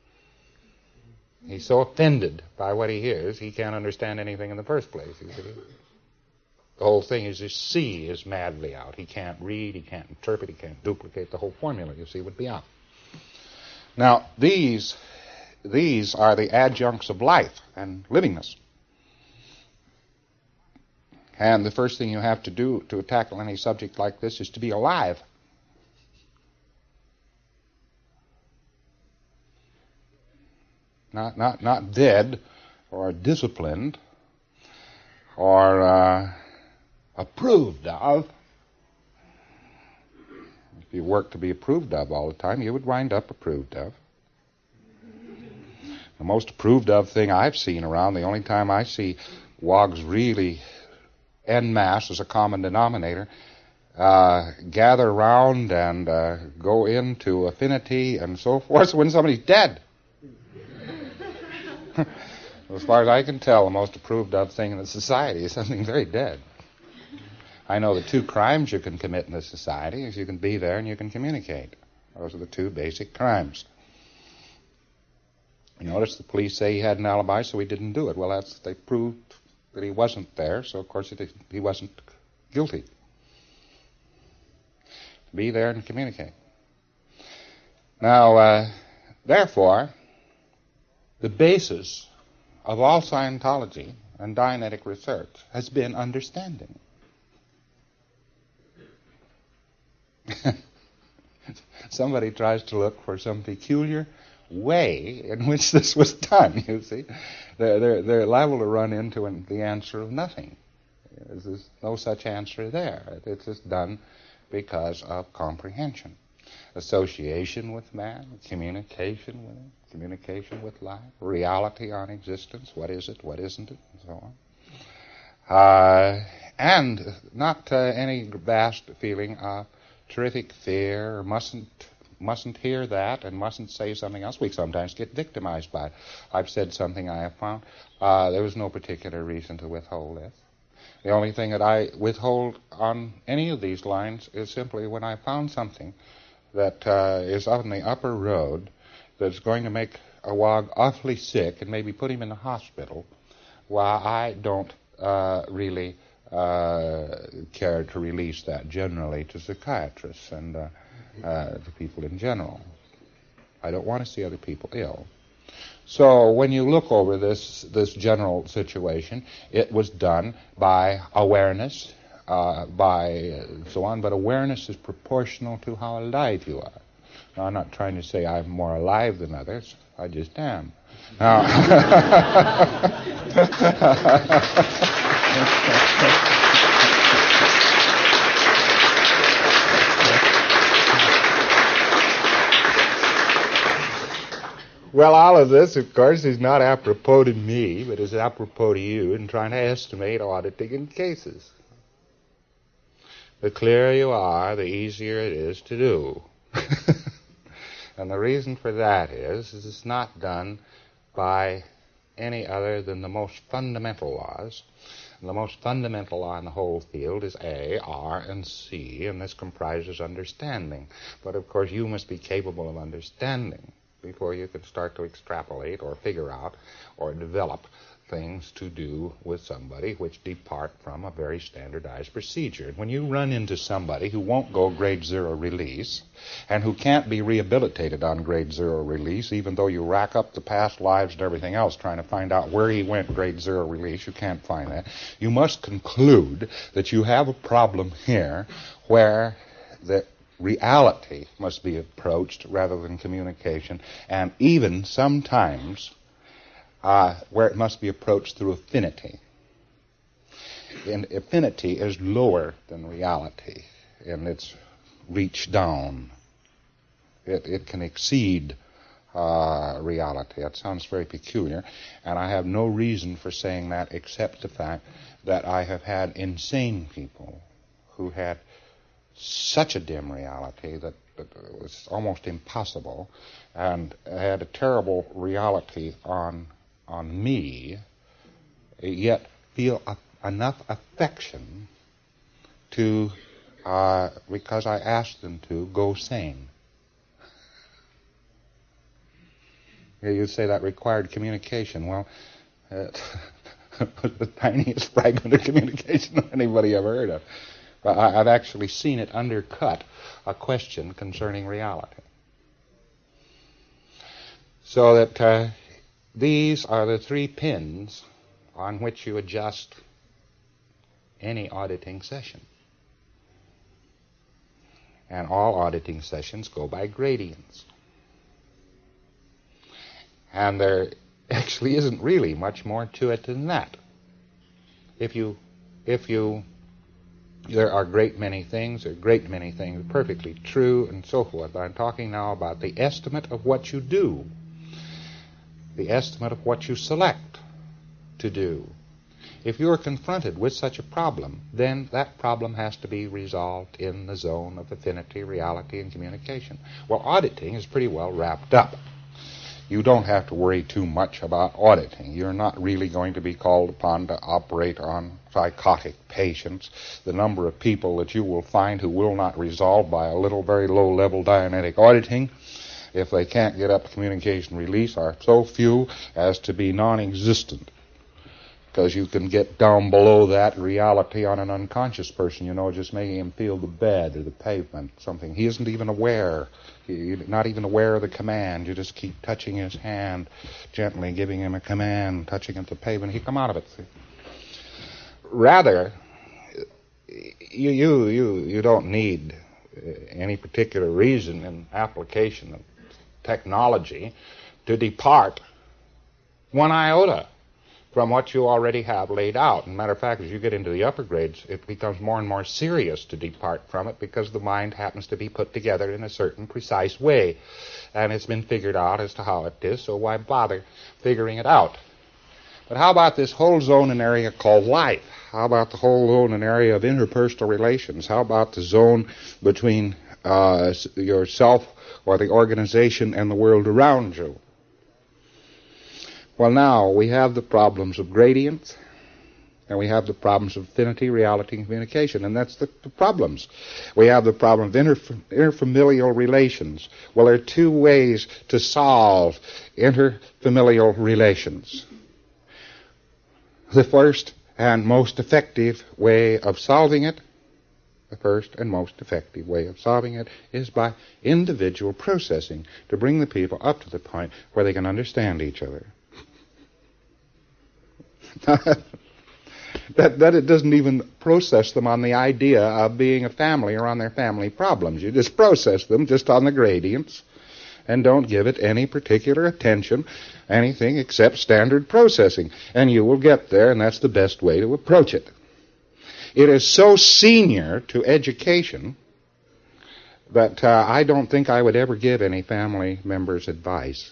He's so offended by what he hears, he can't understand anything in the first place. You see? The whole thing is his C is madly out. He can't read, he can't interpret, he can't duplicate. The whole formula, you see, would be out. Now, these are the adjuncts of life and livingness. And the first thing you have to do to tackle any subject like this is to be alive. Not dead or disciplined or approved of. If you work to be approved of all the time, you would wind up approved of. The most approved of thing I've seen around, the only time I see WOGs really en masse as a common denominator, gather around and go into affinity and so forth when somebody's dead. As far as I can tell, the most approved of thing in the society is something very dead. I know the two crimes you can commit in this society is you can be there and you can communicate. Those are the two basic crimes. You notice the police say he had an alibi, so he didn't do it. Well, they proved that he wasn't there, so of course he wasn't guilty. Be there and communicate. Now, therefore, the basis of all Scientology and Dianetic research has been understanding. Somebody tries to look for some peculiar way in which this was done, you see. They're liable to run into the answer of nothing. There's no such answer there. It's just done because of comprehension. Association with man, communication with him, communication with life, reality on existence, what is it, what isn't it, and so on. And not any vast feeling of terrific fear, or mustn't hear that and mustn't say something else. We sometimes get victimized by it. I've said something I have found. There was no particular reason to withhold this. The only thing that I withhold on any of these lines is simply when I found something that is on the upper road that's going to make a WOG awfully sick and maybe put him in the hospital, while I don't really care to release that generally to psychiatrists and to people in general. I don't want to see other people ill. So when you look over this general situation, it was done by awareness by so on, but awareness is proportional to how alive you are. Now, I'm not trying to say I'm more alive than others. I just am. Now, well, all of this, of course, is not apropos to me, but is apropos to you in trying to estimate auditing in cases. The clearer you are, the easier it is to do. And the reason for that is it's not done by any other than the most fundamental laws. And the most fundamental law in the whole field is A, R, and C, and this comprises understanding. But, of course, you must be capable of understanding before you can start to extrapolate or figure out or develop things to do with somebody which depart from a very standardized procedure. When you run into somebody who won't go grade zero release and who can't be rehabilitated on grade zero release, even though you rack up the past lives and everything else trying to find out where he went grade zero release, you can't find that. You must conclude that you have a problem here where the reality must be approached rather than communication, and even sometimes where it must be approached through affinity. And affinity is lower than reality in its reach down. It can exceed reality. That sounds very peculiar, and I have no reason for saying that except the fact that I have had insane people who had such a dim reality that it was almost impossible, and had a terrible reality on me, yet feel enough affection to, because I asked them to, go sane. You'd say that required communication. Well, the tiniest fragment of communication anybody ever heard of. But I've actually seen it undercut a question concerning reality. So that these are the three pins on which you adjust any auditing session. And all auditing sessions go by gradients. And there actually isn't really much more to it than that. There are a great many things perfectly true and so forth. I'm talking now about the estimate of what you do, the estimate of what you select to do. If you are confronted with such a problem, then that problem has to be resolved in the zone of affinity, reality, and communication. Well, auditing is pretty well wrapped up. You don't have to worry too much about auditing. You're not really going to be called upon to operate on psychotic patients. The number of people that you will find who will not resolve by a little, very low-level Dianetic auditing, if they can't get up to communication release, are so few as to be non-existent. Because you can get down below that reality on an unconscious person, just making him feel the bed or the pavement, something. He isn't even aware. You're not even aware of the command. You just keep touching his hand, gently giving him a command, touching at the pavement. He'll come out of it. See? Rather, you don't need any particular reason in application of technology to depart one iota from what you already have laid out. As a matter of fact, as you get into the upper grades, it becomes more and more serious to depart from it because the mind happens to be put together in a certain precise way. And it's been figured out as to how it is, so why bother figuring it out? But how about this whole zone and area called life? How about the whole zone and area of interpersonal relations? How about the zone between yourself or the organization and the world around you? Well, now we have the problems of gradients, and we have the problems of affinity, reality, and communication, and that's the problems. We have the problem of interfamilial relations. Well, there are two ways to solve interfamilial relations. The first and most effective way of solving it, is by individual processing to bring the people up to the point where they can understand each other. that it doesn't even process them on the idea of being a family or on their family problems. You just process them just on the gradients and don't give it any particular attention, anything except standard processing. And you will get there, and that's the best way to approach it. It is so senior to education that I don't think I would ever give any family members advice.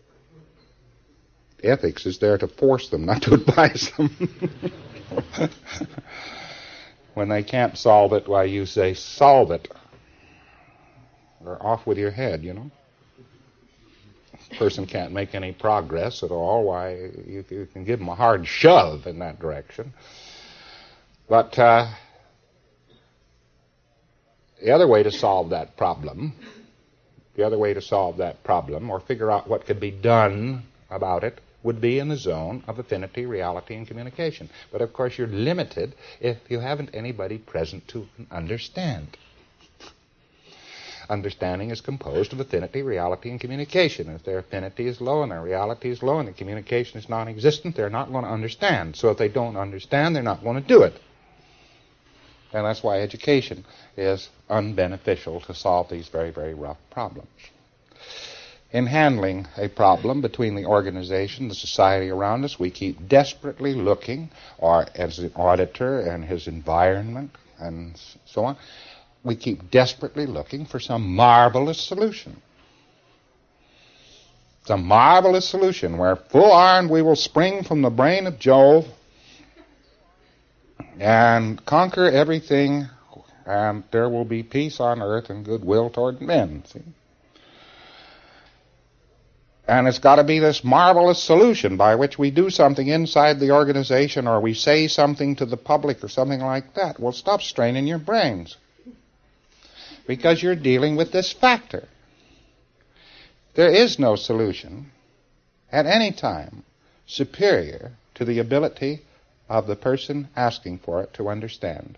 Ethics is there to force them, not to advise them. When they can't solve it, why, you say, solve it. Or off with your head, you know. Person can't make any progress at all, why, you can give them a hard shove in that direction. But the other way to solve that problem, or figure out what could be done about it, would be in the zone of affinity, reality, and communication. But of course you're limited if you haven't anybody present to understand. Understanding is composed of affinity, reality, and communication. If their affinity is low and their reality is low and the communication is non-existent, they're not going to understand. So if they don't understand, they're not going to do it. And that's why education is unbeneficial to solve these very, very rough problems. In handling a problem between the organization, the society around us, we keep desperately looking, or as an auditor and his environment and so on, we keep desperately looking for some marvelous solution. Some marvelous solution where full-armed we will spring from the brain of Jove and conquer everything, and there will be peace on earth and goodwill toward men. See? And it's got to be this marvelous solution by which we do something inside the organization, or we say something to the public or something like that. Well, stop straining your brains, because you're dealing with this factor. There is no solution at any time superior to the ability of the person asking for it to understand.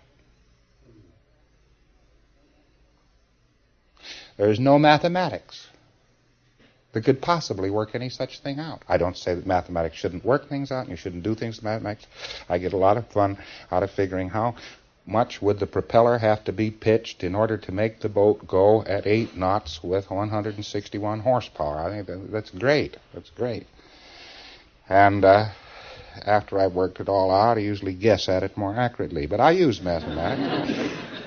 There is no mathematics that could possibly work any such thing out. I don't say that mathematics shouldn't work things out and you shouldn't do things with mathematics. I get a lot of fun out of figuring how much would the propeller have to be pitched in order to make the boat go at 8 knots with 161 horsepower. I think that's great. That's great. And after I've worked it all out, I usually guess at it more accurately. But I use mathematics.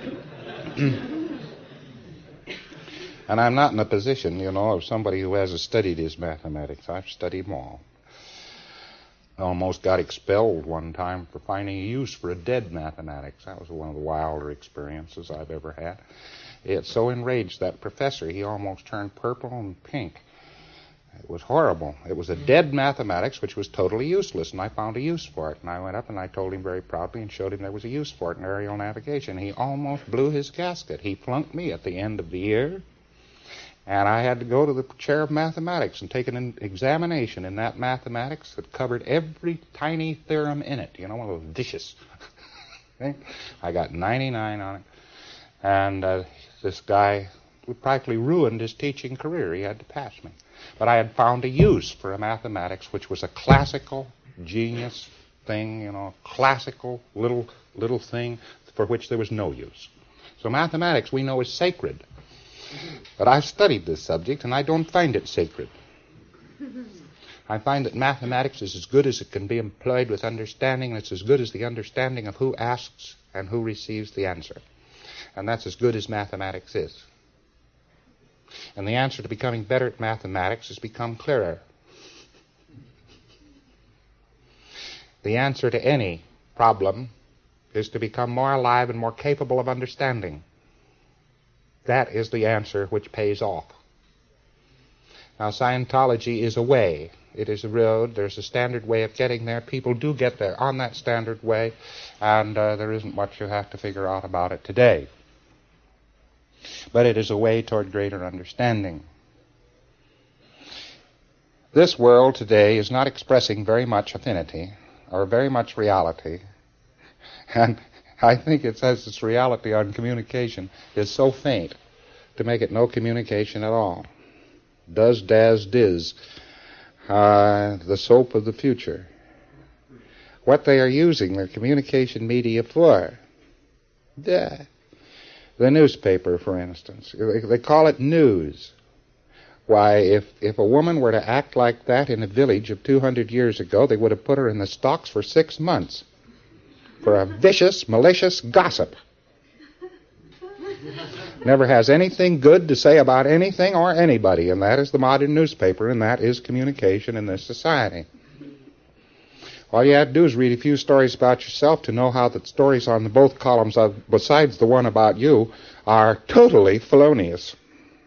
And I'm not in a position, of somebody who hasn't studied his mathematics. I've studied them all. I almost got expelled one time for finding a use for a dead mathematics. That was one of the wilder experiences I've ever had. It so enraged that professor, he almost turned purple and pink. It was horrible. It was a dead mathematics which was totally useless, and I found a use for it. And I went up and I told him very proudly and showed him there was a use for it in aerial navigation. He almost blew his gasket. He flunked me at the end of the year. And I had to go to the chair of mathematics and take an examination in that mathematics that covered every tiny theorem in it. One of those vicious. I got 99 on it. And this guy practically ruined his teaching career. He had to pass me. But I had found a use for a mathematics which was a classical genius thing, classical little thing for which there was no use. So mathematics we know is sacred. But I've studied this subject, and I don't find it sacred. I find that mathematics is as good as it can be employed with understanding, and it's as good as the understanding of who asks and who receives the answer. And that's as good as mathematics is. And the answer to becoming better at mathematics has become clearer. The answer to any problem is to become more alive and more capable of understanding. That is the answer which pays off. Now, Scientology is a way. It is a road. There's a standard way of getting there. People do get there on that standard way, and there isn't much you have to figure out about it today. But it is a way toward greater understanding. This world today is not expressing very much affinity or very much reality, and I think it says its reality on communication is so faint to make it no communication at all. Does, daz, diz, the soap of the future. what they are using their communication media for. Duh. The newspaper, for instance. They call it news. Why, if a woman were to act like that in a village of 200 years ago, they would have put her in the stocks for 6 months for a vicious, malicious gossip. Never has anything good to say about anything or anybody, and that is the modern newspaper, and that is communication in this society. All you have to do is read a few stories about yourself to know how the stories on both columns, besides the one about you, are totally felonious.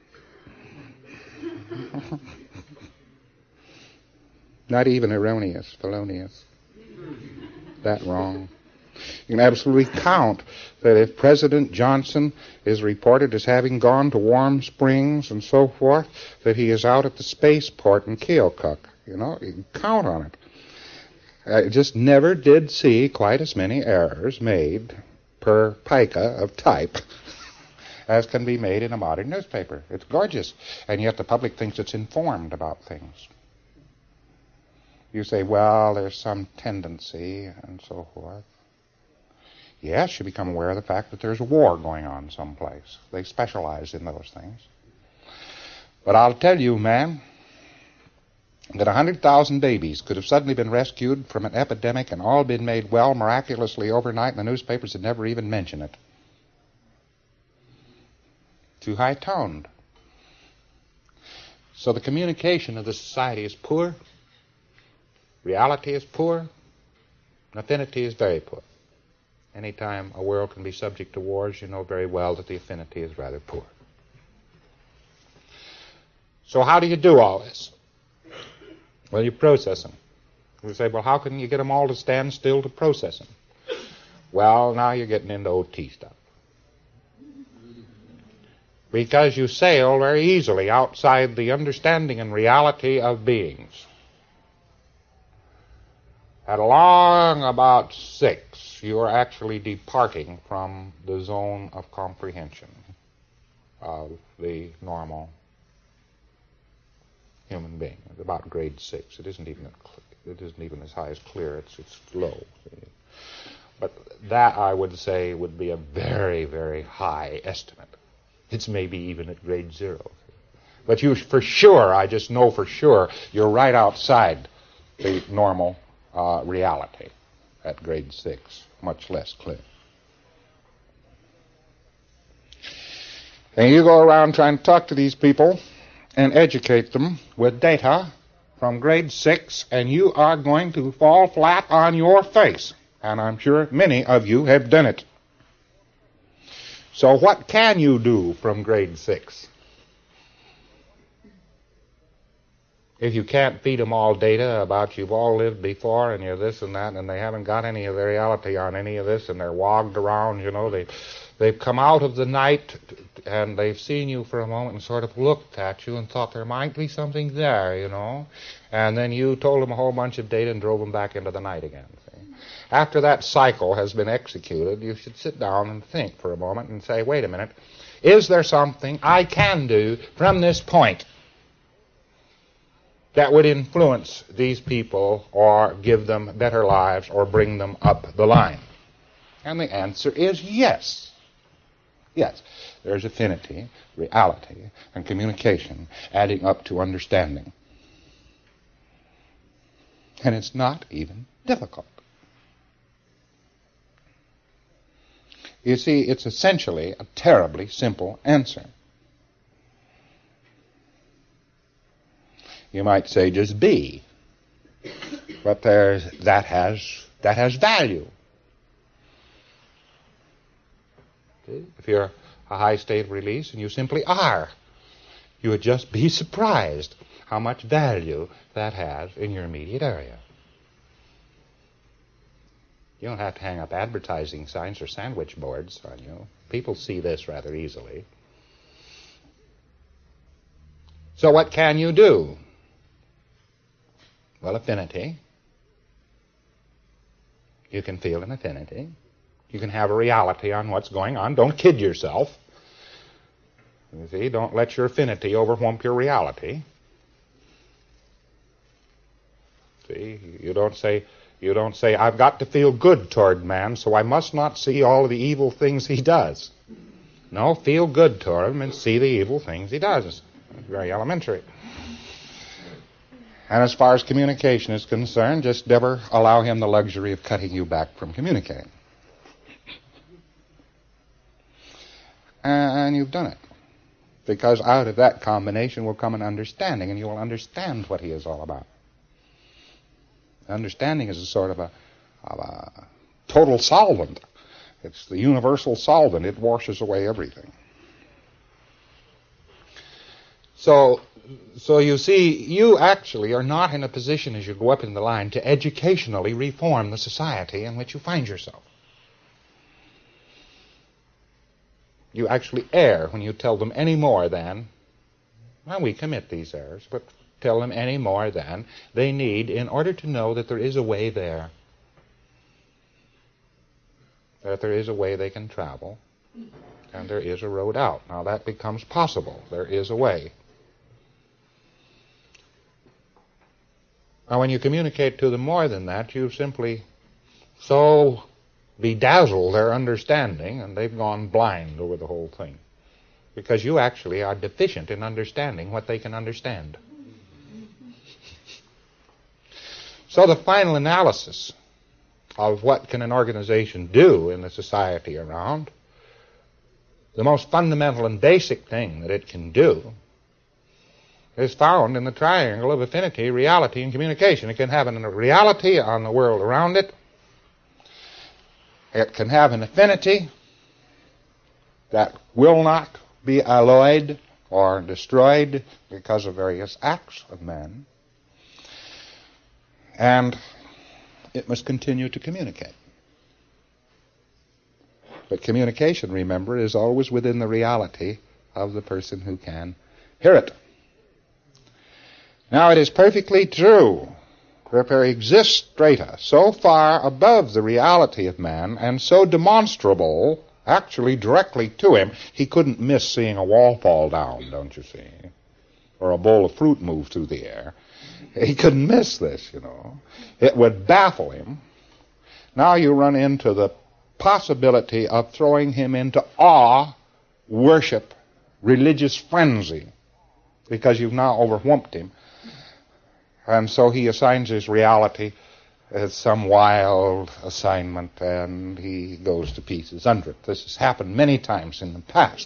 Not even erroneous, felonious. That wrong. You can absolutely count that if President Johnson is reported as having gone to Warm Springs and so forth, that he is out at the spaceport in Keokuk. You can count on it. I just never did see quite as many errors made per pica of type as can be made in a modern newspaper. It's gorgeous, and yet the public thinks it's informed about things. You say, well, there's some tendency and so forth. Yes, you become aware of the fact that there's a war going on someplace. They specialize in those things. But I'll tell you, man, that 100,000 babies could have suddenly been rescued from an epidemic and all been made well miraculously overnight, and the newspapers would never even mention it. Too high-toned. So the communication of the society is poor. Reality is poor. Affinity is very poor. Anytime a world can be subject to wars, you know very well that the affinity is rather poor. So how do you do all this? Well, you process them. You say, well, how can you get them all to stand still to process them? Well, now you're getting into OT stuff. Because you sail very easily outside the understanding and reality of beings. At along about 6, you are actually departing from the zone of comprehension of the normal human being. It's about grade 6. It isn't even as high as clear. It's low. But that, I would say, would be a very, very high estimate. It's maybe even at grade 0. But you, for sure, I just know for sure, you're right outside the normal reality at grade 6, much less clear. And you go around trying to talk to these people and educate them with data from grade 6, and you are going to fall flat on your face. And I'm sure many of you have done it. So what can you do from grade 6? If you can't feed them all data about you've all lived before and you're this and that, and they haven't got any of the reality on any of this, and they're wogged around, they've come out of the night and they've seen you for a moment and sort of looked at you and thought there might be something there, and then you told them a whole bunch of data and drove them back into the night again. See? After that cycle has been executed, you should sit down and think for a moment and say, wait a minute, is there something I can do from this point that would influence these people or give them better lives or bring them up the line? And the answer is yes. Yes, there's affinity, reality, and communication adding up to understanding. And it's not even difficult. You see, it's essentially a terribly simple answer. You might say just be, but that has value. See? If you're a high state of release and you simply are, you would just be surprised how much value that has in your immediate area. You don't have to hang up advertising signs or sandwich boards on you. People see this rather easily. So what can you do? Well, affinity. You can feel an affinity. You can have a reality on what's going on. Don't kid yourself. You see, don't let your affinity overwhelm your reality. See, you don't say, You don't say, I've got to feel good toward man, so I must not see all of the evil things he does. No, feel good toward him and see the evil things he does. It's very elementary. And as far as communication is concerned, just never allow him the luxury of cutting you back from communicating. And you've done it. Because out of that combination will come an understanding, and you will understand what he is all about. Understanding is a sort of a total solvent. It's the universal solvent. It washes away everything. So you see, you actually are not in a position as you go up in the line to educationally reform the society in which you find yourself. You actually err when you tell them any more than, well, we commit these errors, but tell them any more than they need in order to know that there is a way there. That there is a way they can travel, and there is a road out. Now that becomes possible. There is a way. Now when you communicate to them more than that, you simply so bedazzle their understanding, and they've gone blind over the whole thing. Because you actually are deficient in understanding what they can understand. So the final analysis of what can an organization do in the society around, the most fundamental and basic thing that it can do is found in the triangle of affinity, reality, and communication. It can have a reality on the world around it. It can have an affinity that will not be alloyed or destroyed because of various acts of man. And it must continue to communicate. But communication, remember, is always within the reality of the person who can hear it. Now, it is perfectly true that there exists strata so far above the reality of man and so demonstrable, actually directly to him, he couldn't miss seeing a wall fall down, don't you see? Or a bowl of fruit move through the air. He couldn't miss this, you know. It would baffle him. Now you run into the possibility of throwing him into awe, worship, religious frenzy, because you've now overwhelmed him. And so he assigns his reality as some wild assignment, and he goes to pieces under it. This has happened many times in the past.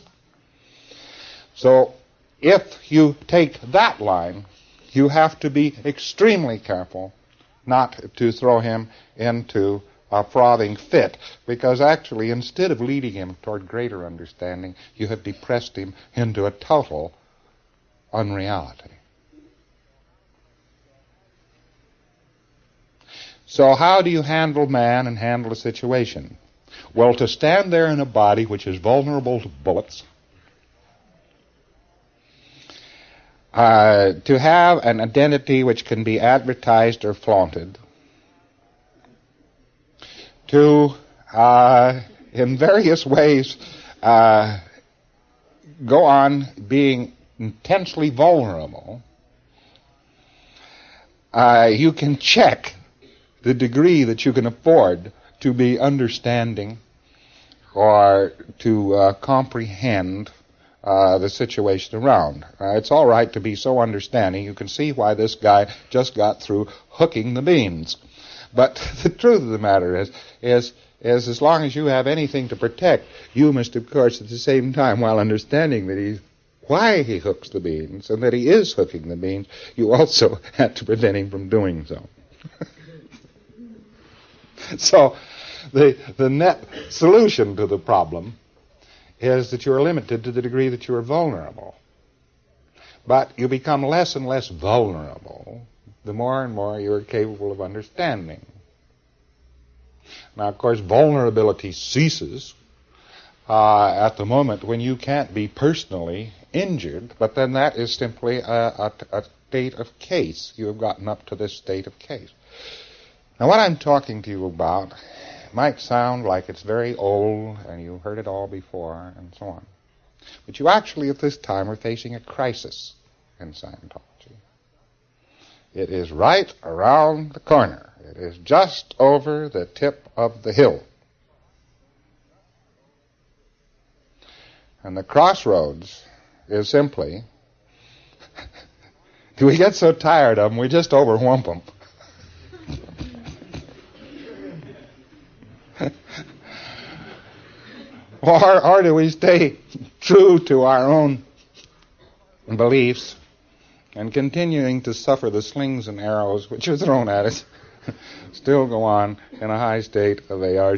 So if you take that line, you have to be extremely careful not to throw him into a frothing fit, because actually, instead of leading him toward greater understanding, you have depressed him into a total unreality. So how do you handle man and handle a situation? Well, to stand there in a body which is vulnerable to bullets, to have an identity which can be advertised or flaunted, to, in various ways, go on being intensely vulnerable, you can check the degree that you can afford to be understanding or to comprehend the situation around. It's all right to be so understanding. You can see why this guy just got through hooking the beans. But the truth of the matter is as long as you have anything to protect, you must, of course, at the same time, while understanding that why he hooks the beans and that he is hooking the beans, you also have to prevent him from doing so. So the net solution to the problem is that you are limited to the degree that you are vulnerable. But you become less and less vulnerable the more and more you are capable of understanding. Now, of course, vulnerability ceases at the moment when you can't be personally injured, but then that is simply a state of case. You have gotten up to this state of case. Now, what I'm talking to you about might sound like it's very old and you heard it all before and so on. But you actually at this time are facing a crisis in Scientology. It is right around the corner. It is just over the tip of the hill. And the crossroads is simply, we get so tired of them, we just overwhelm them. Or do we stay true to our own beliefs and continuing to suffer the slings and arrows which are thrown at us, still go on in a high state of ARC?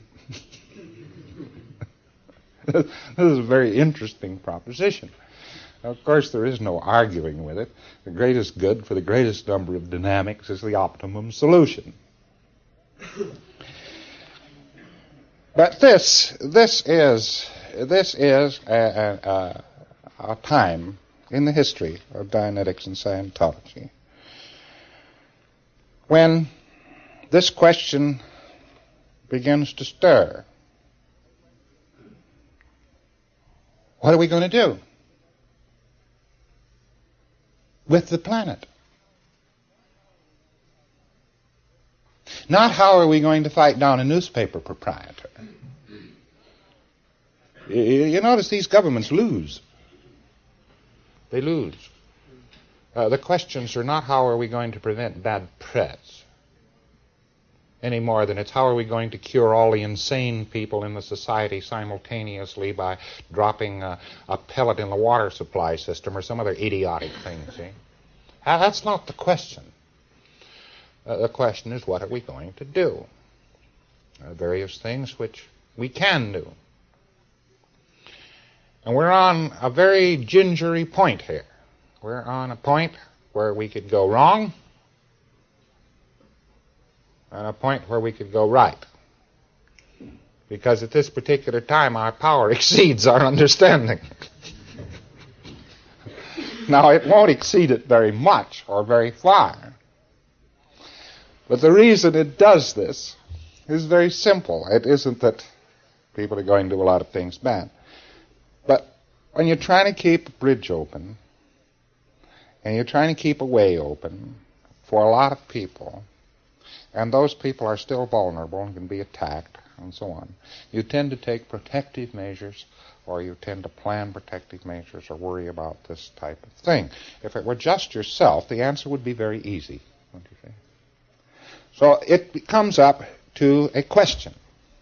This is a very interesting proposition. Of course, there is no arguing with it. The greatest good for the greatest number of dynamics is the optimum solution. But this is a time in the history of Dianetics and Scientology when this question begins to stir. What are we going to do with the planet? Not how are we going to fight down a newspaper proprietor. You notice these governments lose. They lose. The questions are not how are we going to prevent bad press any more than it's how are we going to cure all the insane people in the society simultaneously by dropping a pellet in the water supply system or some other idiotic thing, see? That's not the question. The question is, what are we going to do? There are various things which we can do. And we're on a very gingery point here. We're on a point where we could go wrong and a point where we could go right. Because at this particular time, our power exceeds our understanding. Now, it won't exceed it very much or very far. But the reason it does this is very simple. It isn't that people are going to do a lot of things bad. But when you're trying to keep a bridge open, and you're trying to keep a way open for a lot of people, and those people are still vulnerable and can be attacked, and so on, you tend to take protective measures, or you tend to plan protective measures, or worry about this type of thing. If it were just yourself, the answer would be very easy, wouldn't you say? So it comes up to a question.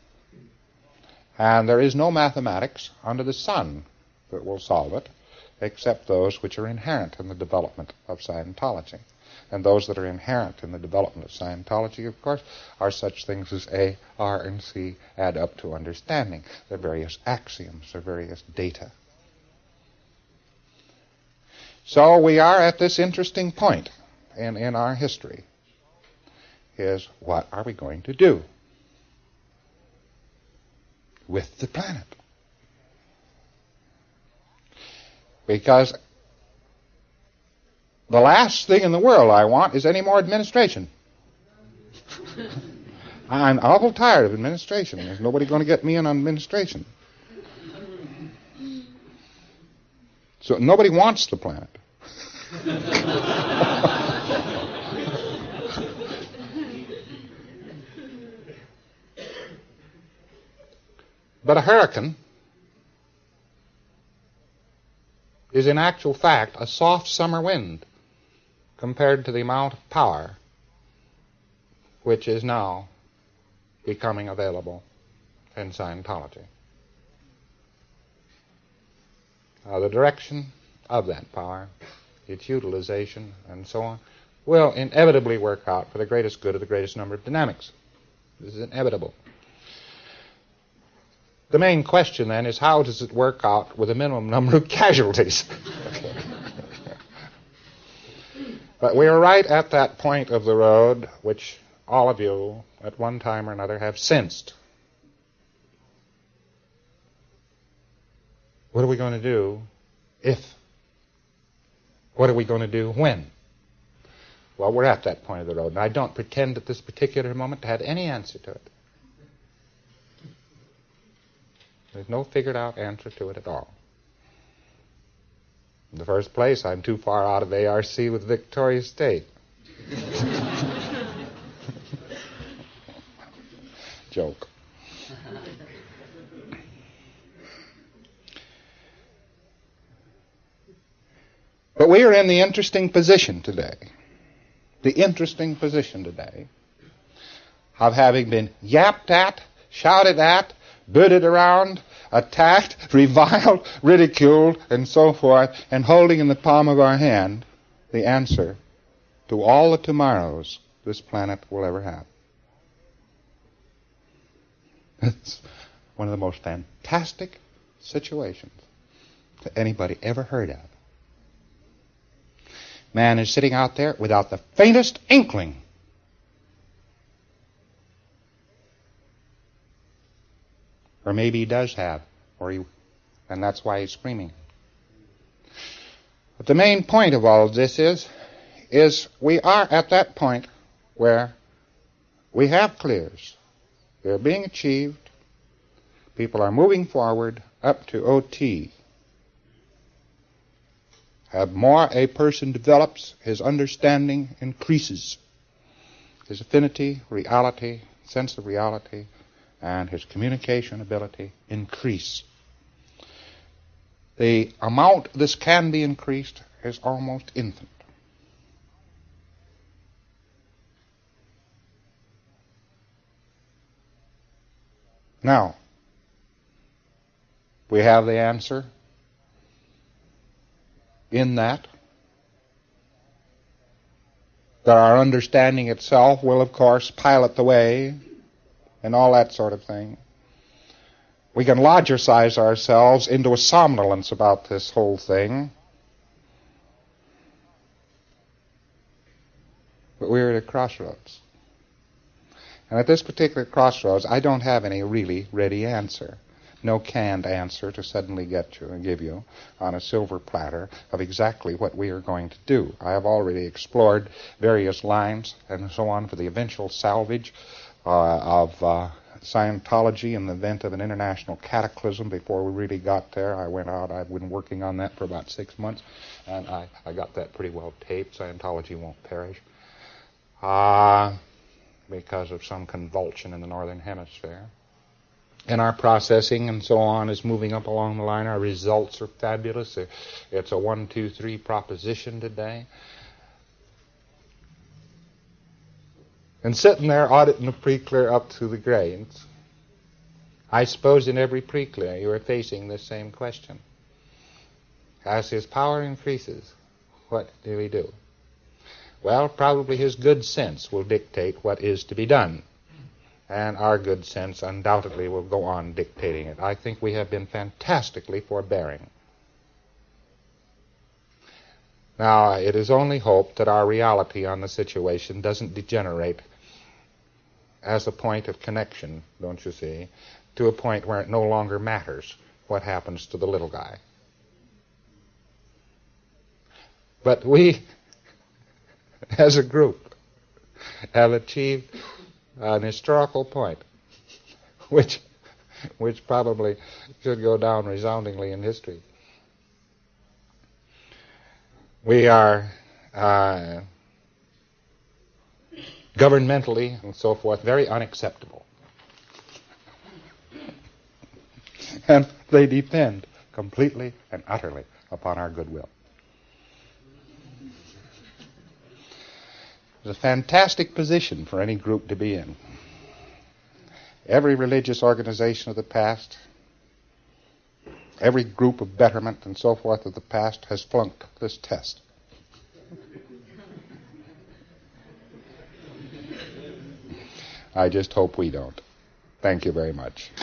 And there is no mathematics under the sun that will solve it, except those which are inherent in the development of Scientology. And those that are inherent in the development of Scientology, of course, are such things as A, R, and C add up to understanding. They're various axioms, they're various data. So we are at this interesting point in our history, is what are we going to do with the planet? Because the last thing in the world I want is any more administration. I'm awful tired of administration. There's nobody going to get me in on administration. So nobody wants the planet. But a hurricane is in actual fact a soft summer wind compared to the amount of power which is now becoming available in Scientology. The direction of that power, its utilization, and so on, will inevitably work out for the greatest good of the greatest number of dynamics. This is inevitable. The main question, then, is how does it work out with a minimum number of casualties? But we are right at that point of the road which all of you, at one time or another, have sensed. What are we going to do if? What are we going to do when? Well, we're at that point of the road, and I don't pretend at this particular moment to have any answer to it. There's no figured out answer to it at all. In the first place, I'm too far out of ARC with Victoria State. Joke. But we are in the interesting position today of having been yapped at, shouted at, booted around, attacked, reviled, ridiculed, and so forth, and holding in the palm of our hand the answer to all the tomorrows this planet will ever have. It's one of the most fantastic situations that anybody ever heard of. Man is sitting out there without the faintest inkling or maybe he does have, and that's why he's screaming. But the main point of all of this is we are at that point where we have clears. They're being achieved. People are moving forward up to OT. The more a person develops, his understanding increases. His affinity, reality, sense of reality, and his communication ability increase. The amount this can be increased is almost infinite. Now, we have the answer in that our understanding itself will, of course, pilot the way and all that sort of thing. We can logicize ourselves into a somnolence about this whole thing. But we're at a crossroads. And at this particular crossroads, I don't have any really ready answer. No canned answer to suddenly get you and give you on a silver platter of exactly what we are going to do. I have already explored various lines and so on for the eventual salvage of Scientology in the event of an international cataclysm. Before we really got there, I went out. I've been working on that for about 6 months, and I got that pretty well taped. Scientology won't perish because of some convulsion in the northern hemisphere. And our processing and so on is moving up along the line. Our results are fabulous. It's a 1, 2, 3 proposition today. And sitting there auditing the pre-clear up to the grades, I suppose in every pre-clear you are facing this same question. As his power increases, what do we do? Well, probably his good sense will dictate what is to be done. And our good sense undoubtedly will go on dictating it. I think we have been fantastically forbearing. Now, it is only hoped that our reality on the situation doesn't degenerate as a point of connection, don't you see, to a point where it no longer matters what happens to the little guy. But we, as a group, have achieved an historical point, which probably should go down resoundingly in history. We are governmentally and so forth very unacceptable. And they depend completely and utterly upon our goodwill. It's a fantastic position for any group to be in. Every religious organization of the past, every group of betterment and so forth of the past has flunked this test. I just hope we don't. Thank you very much.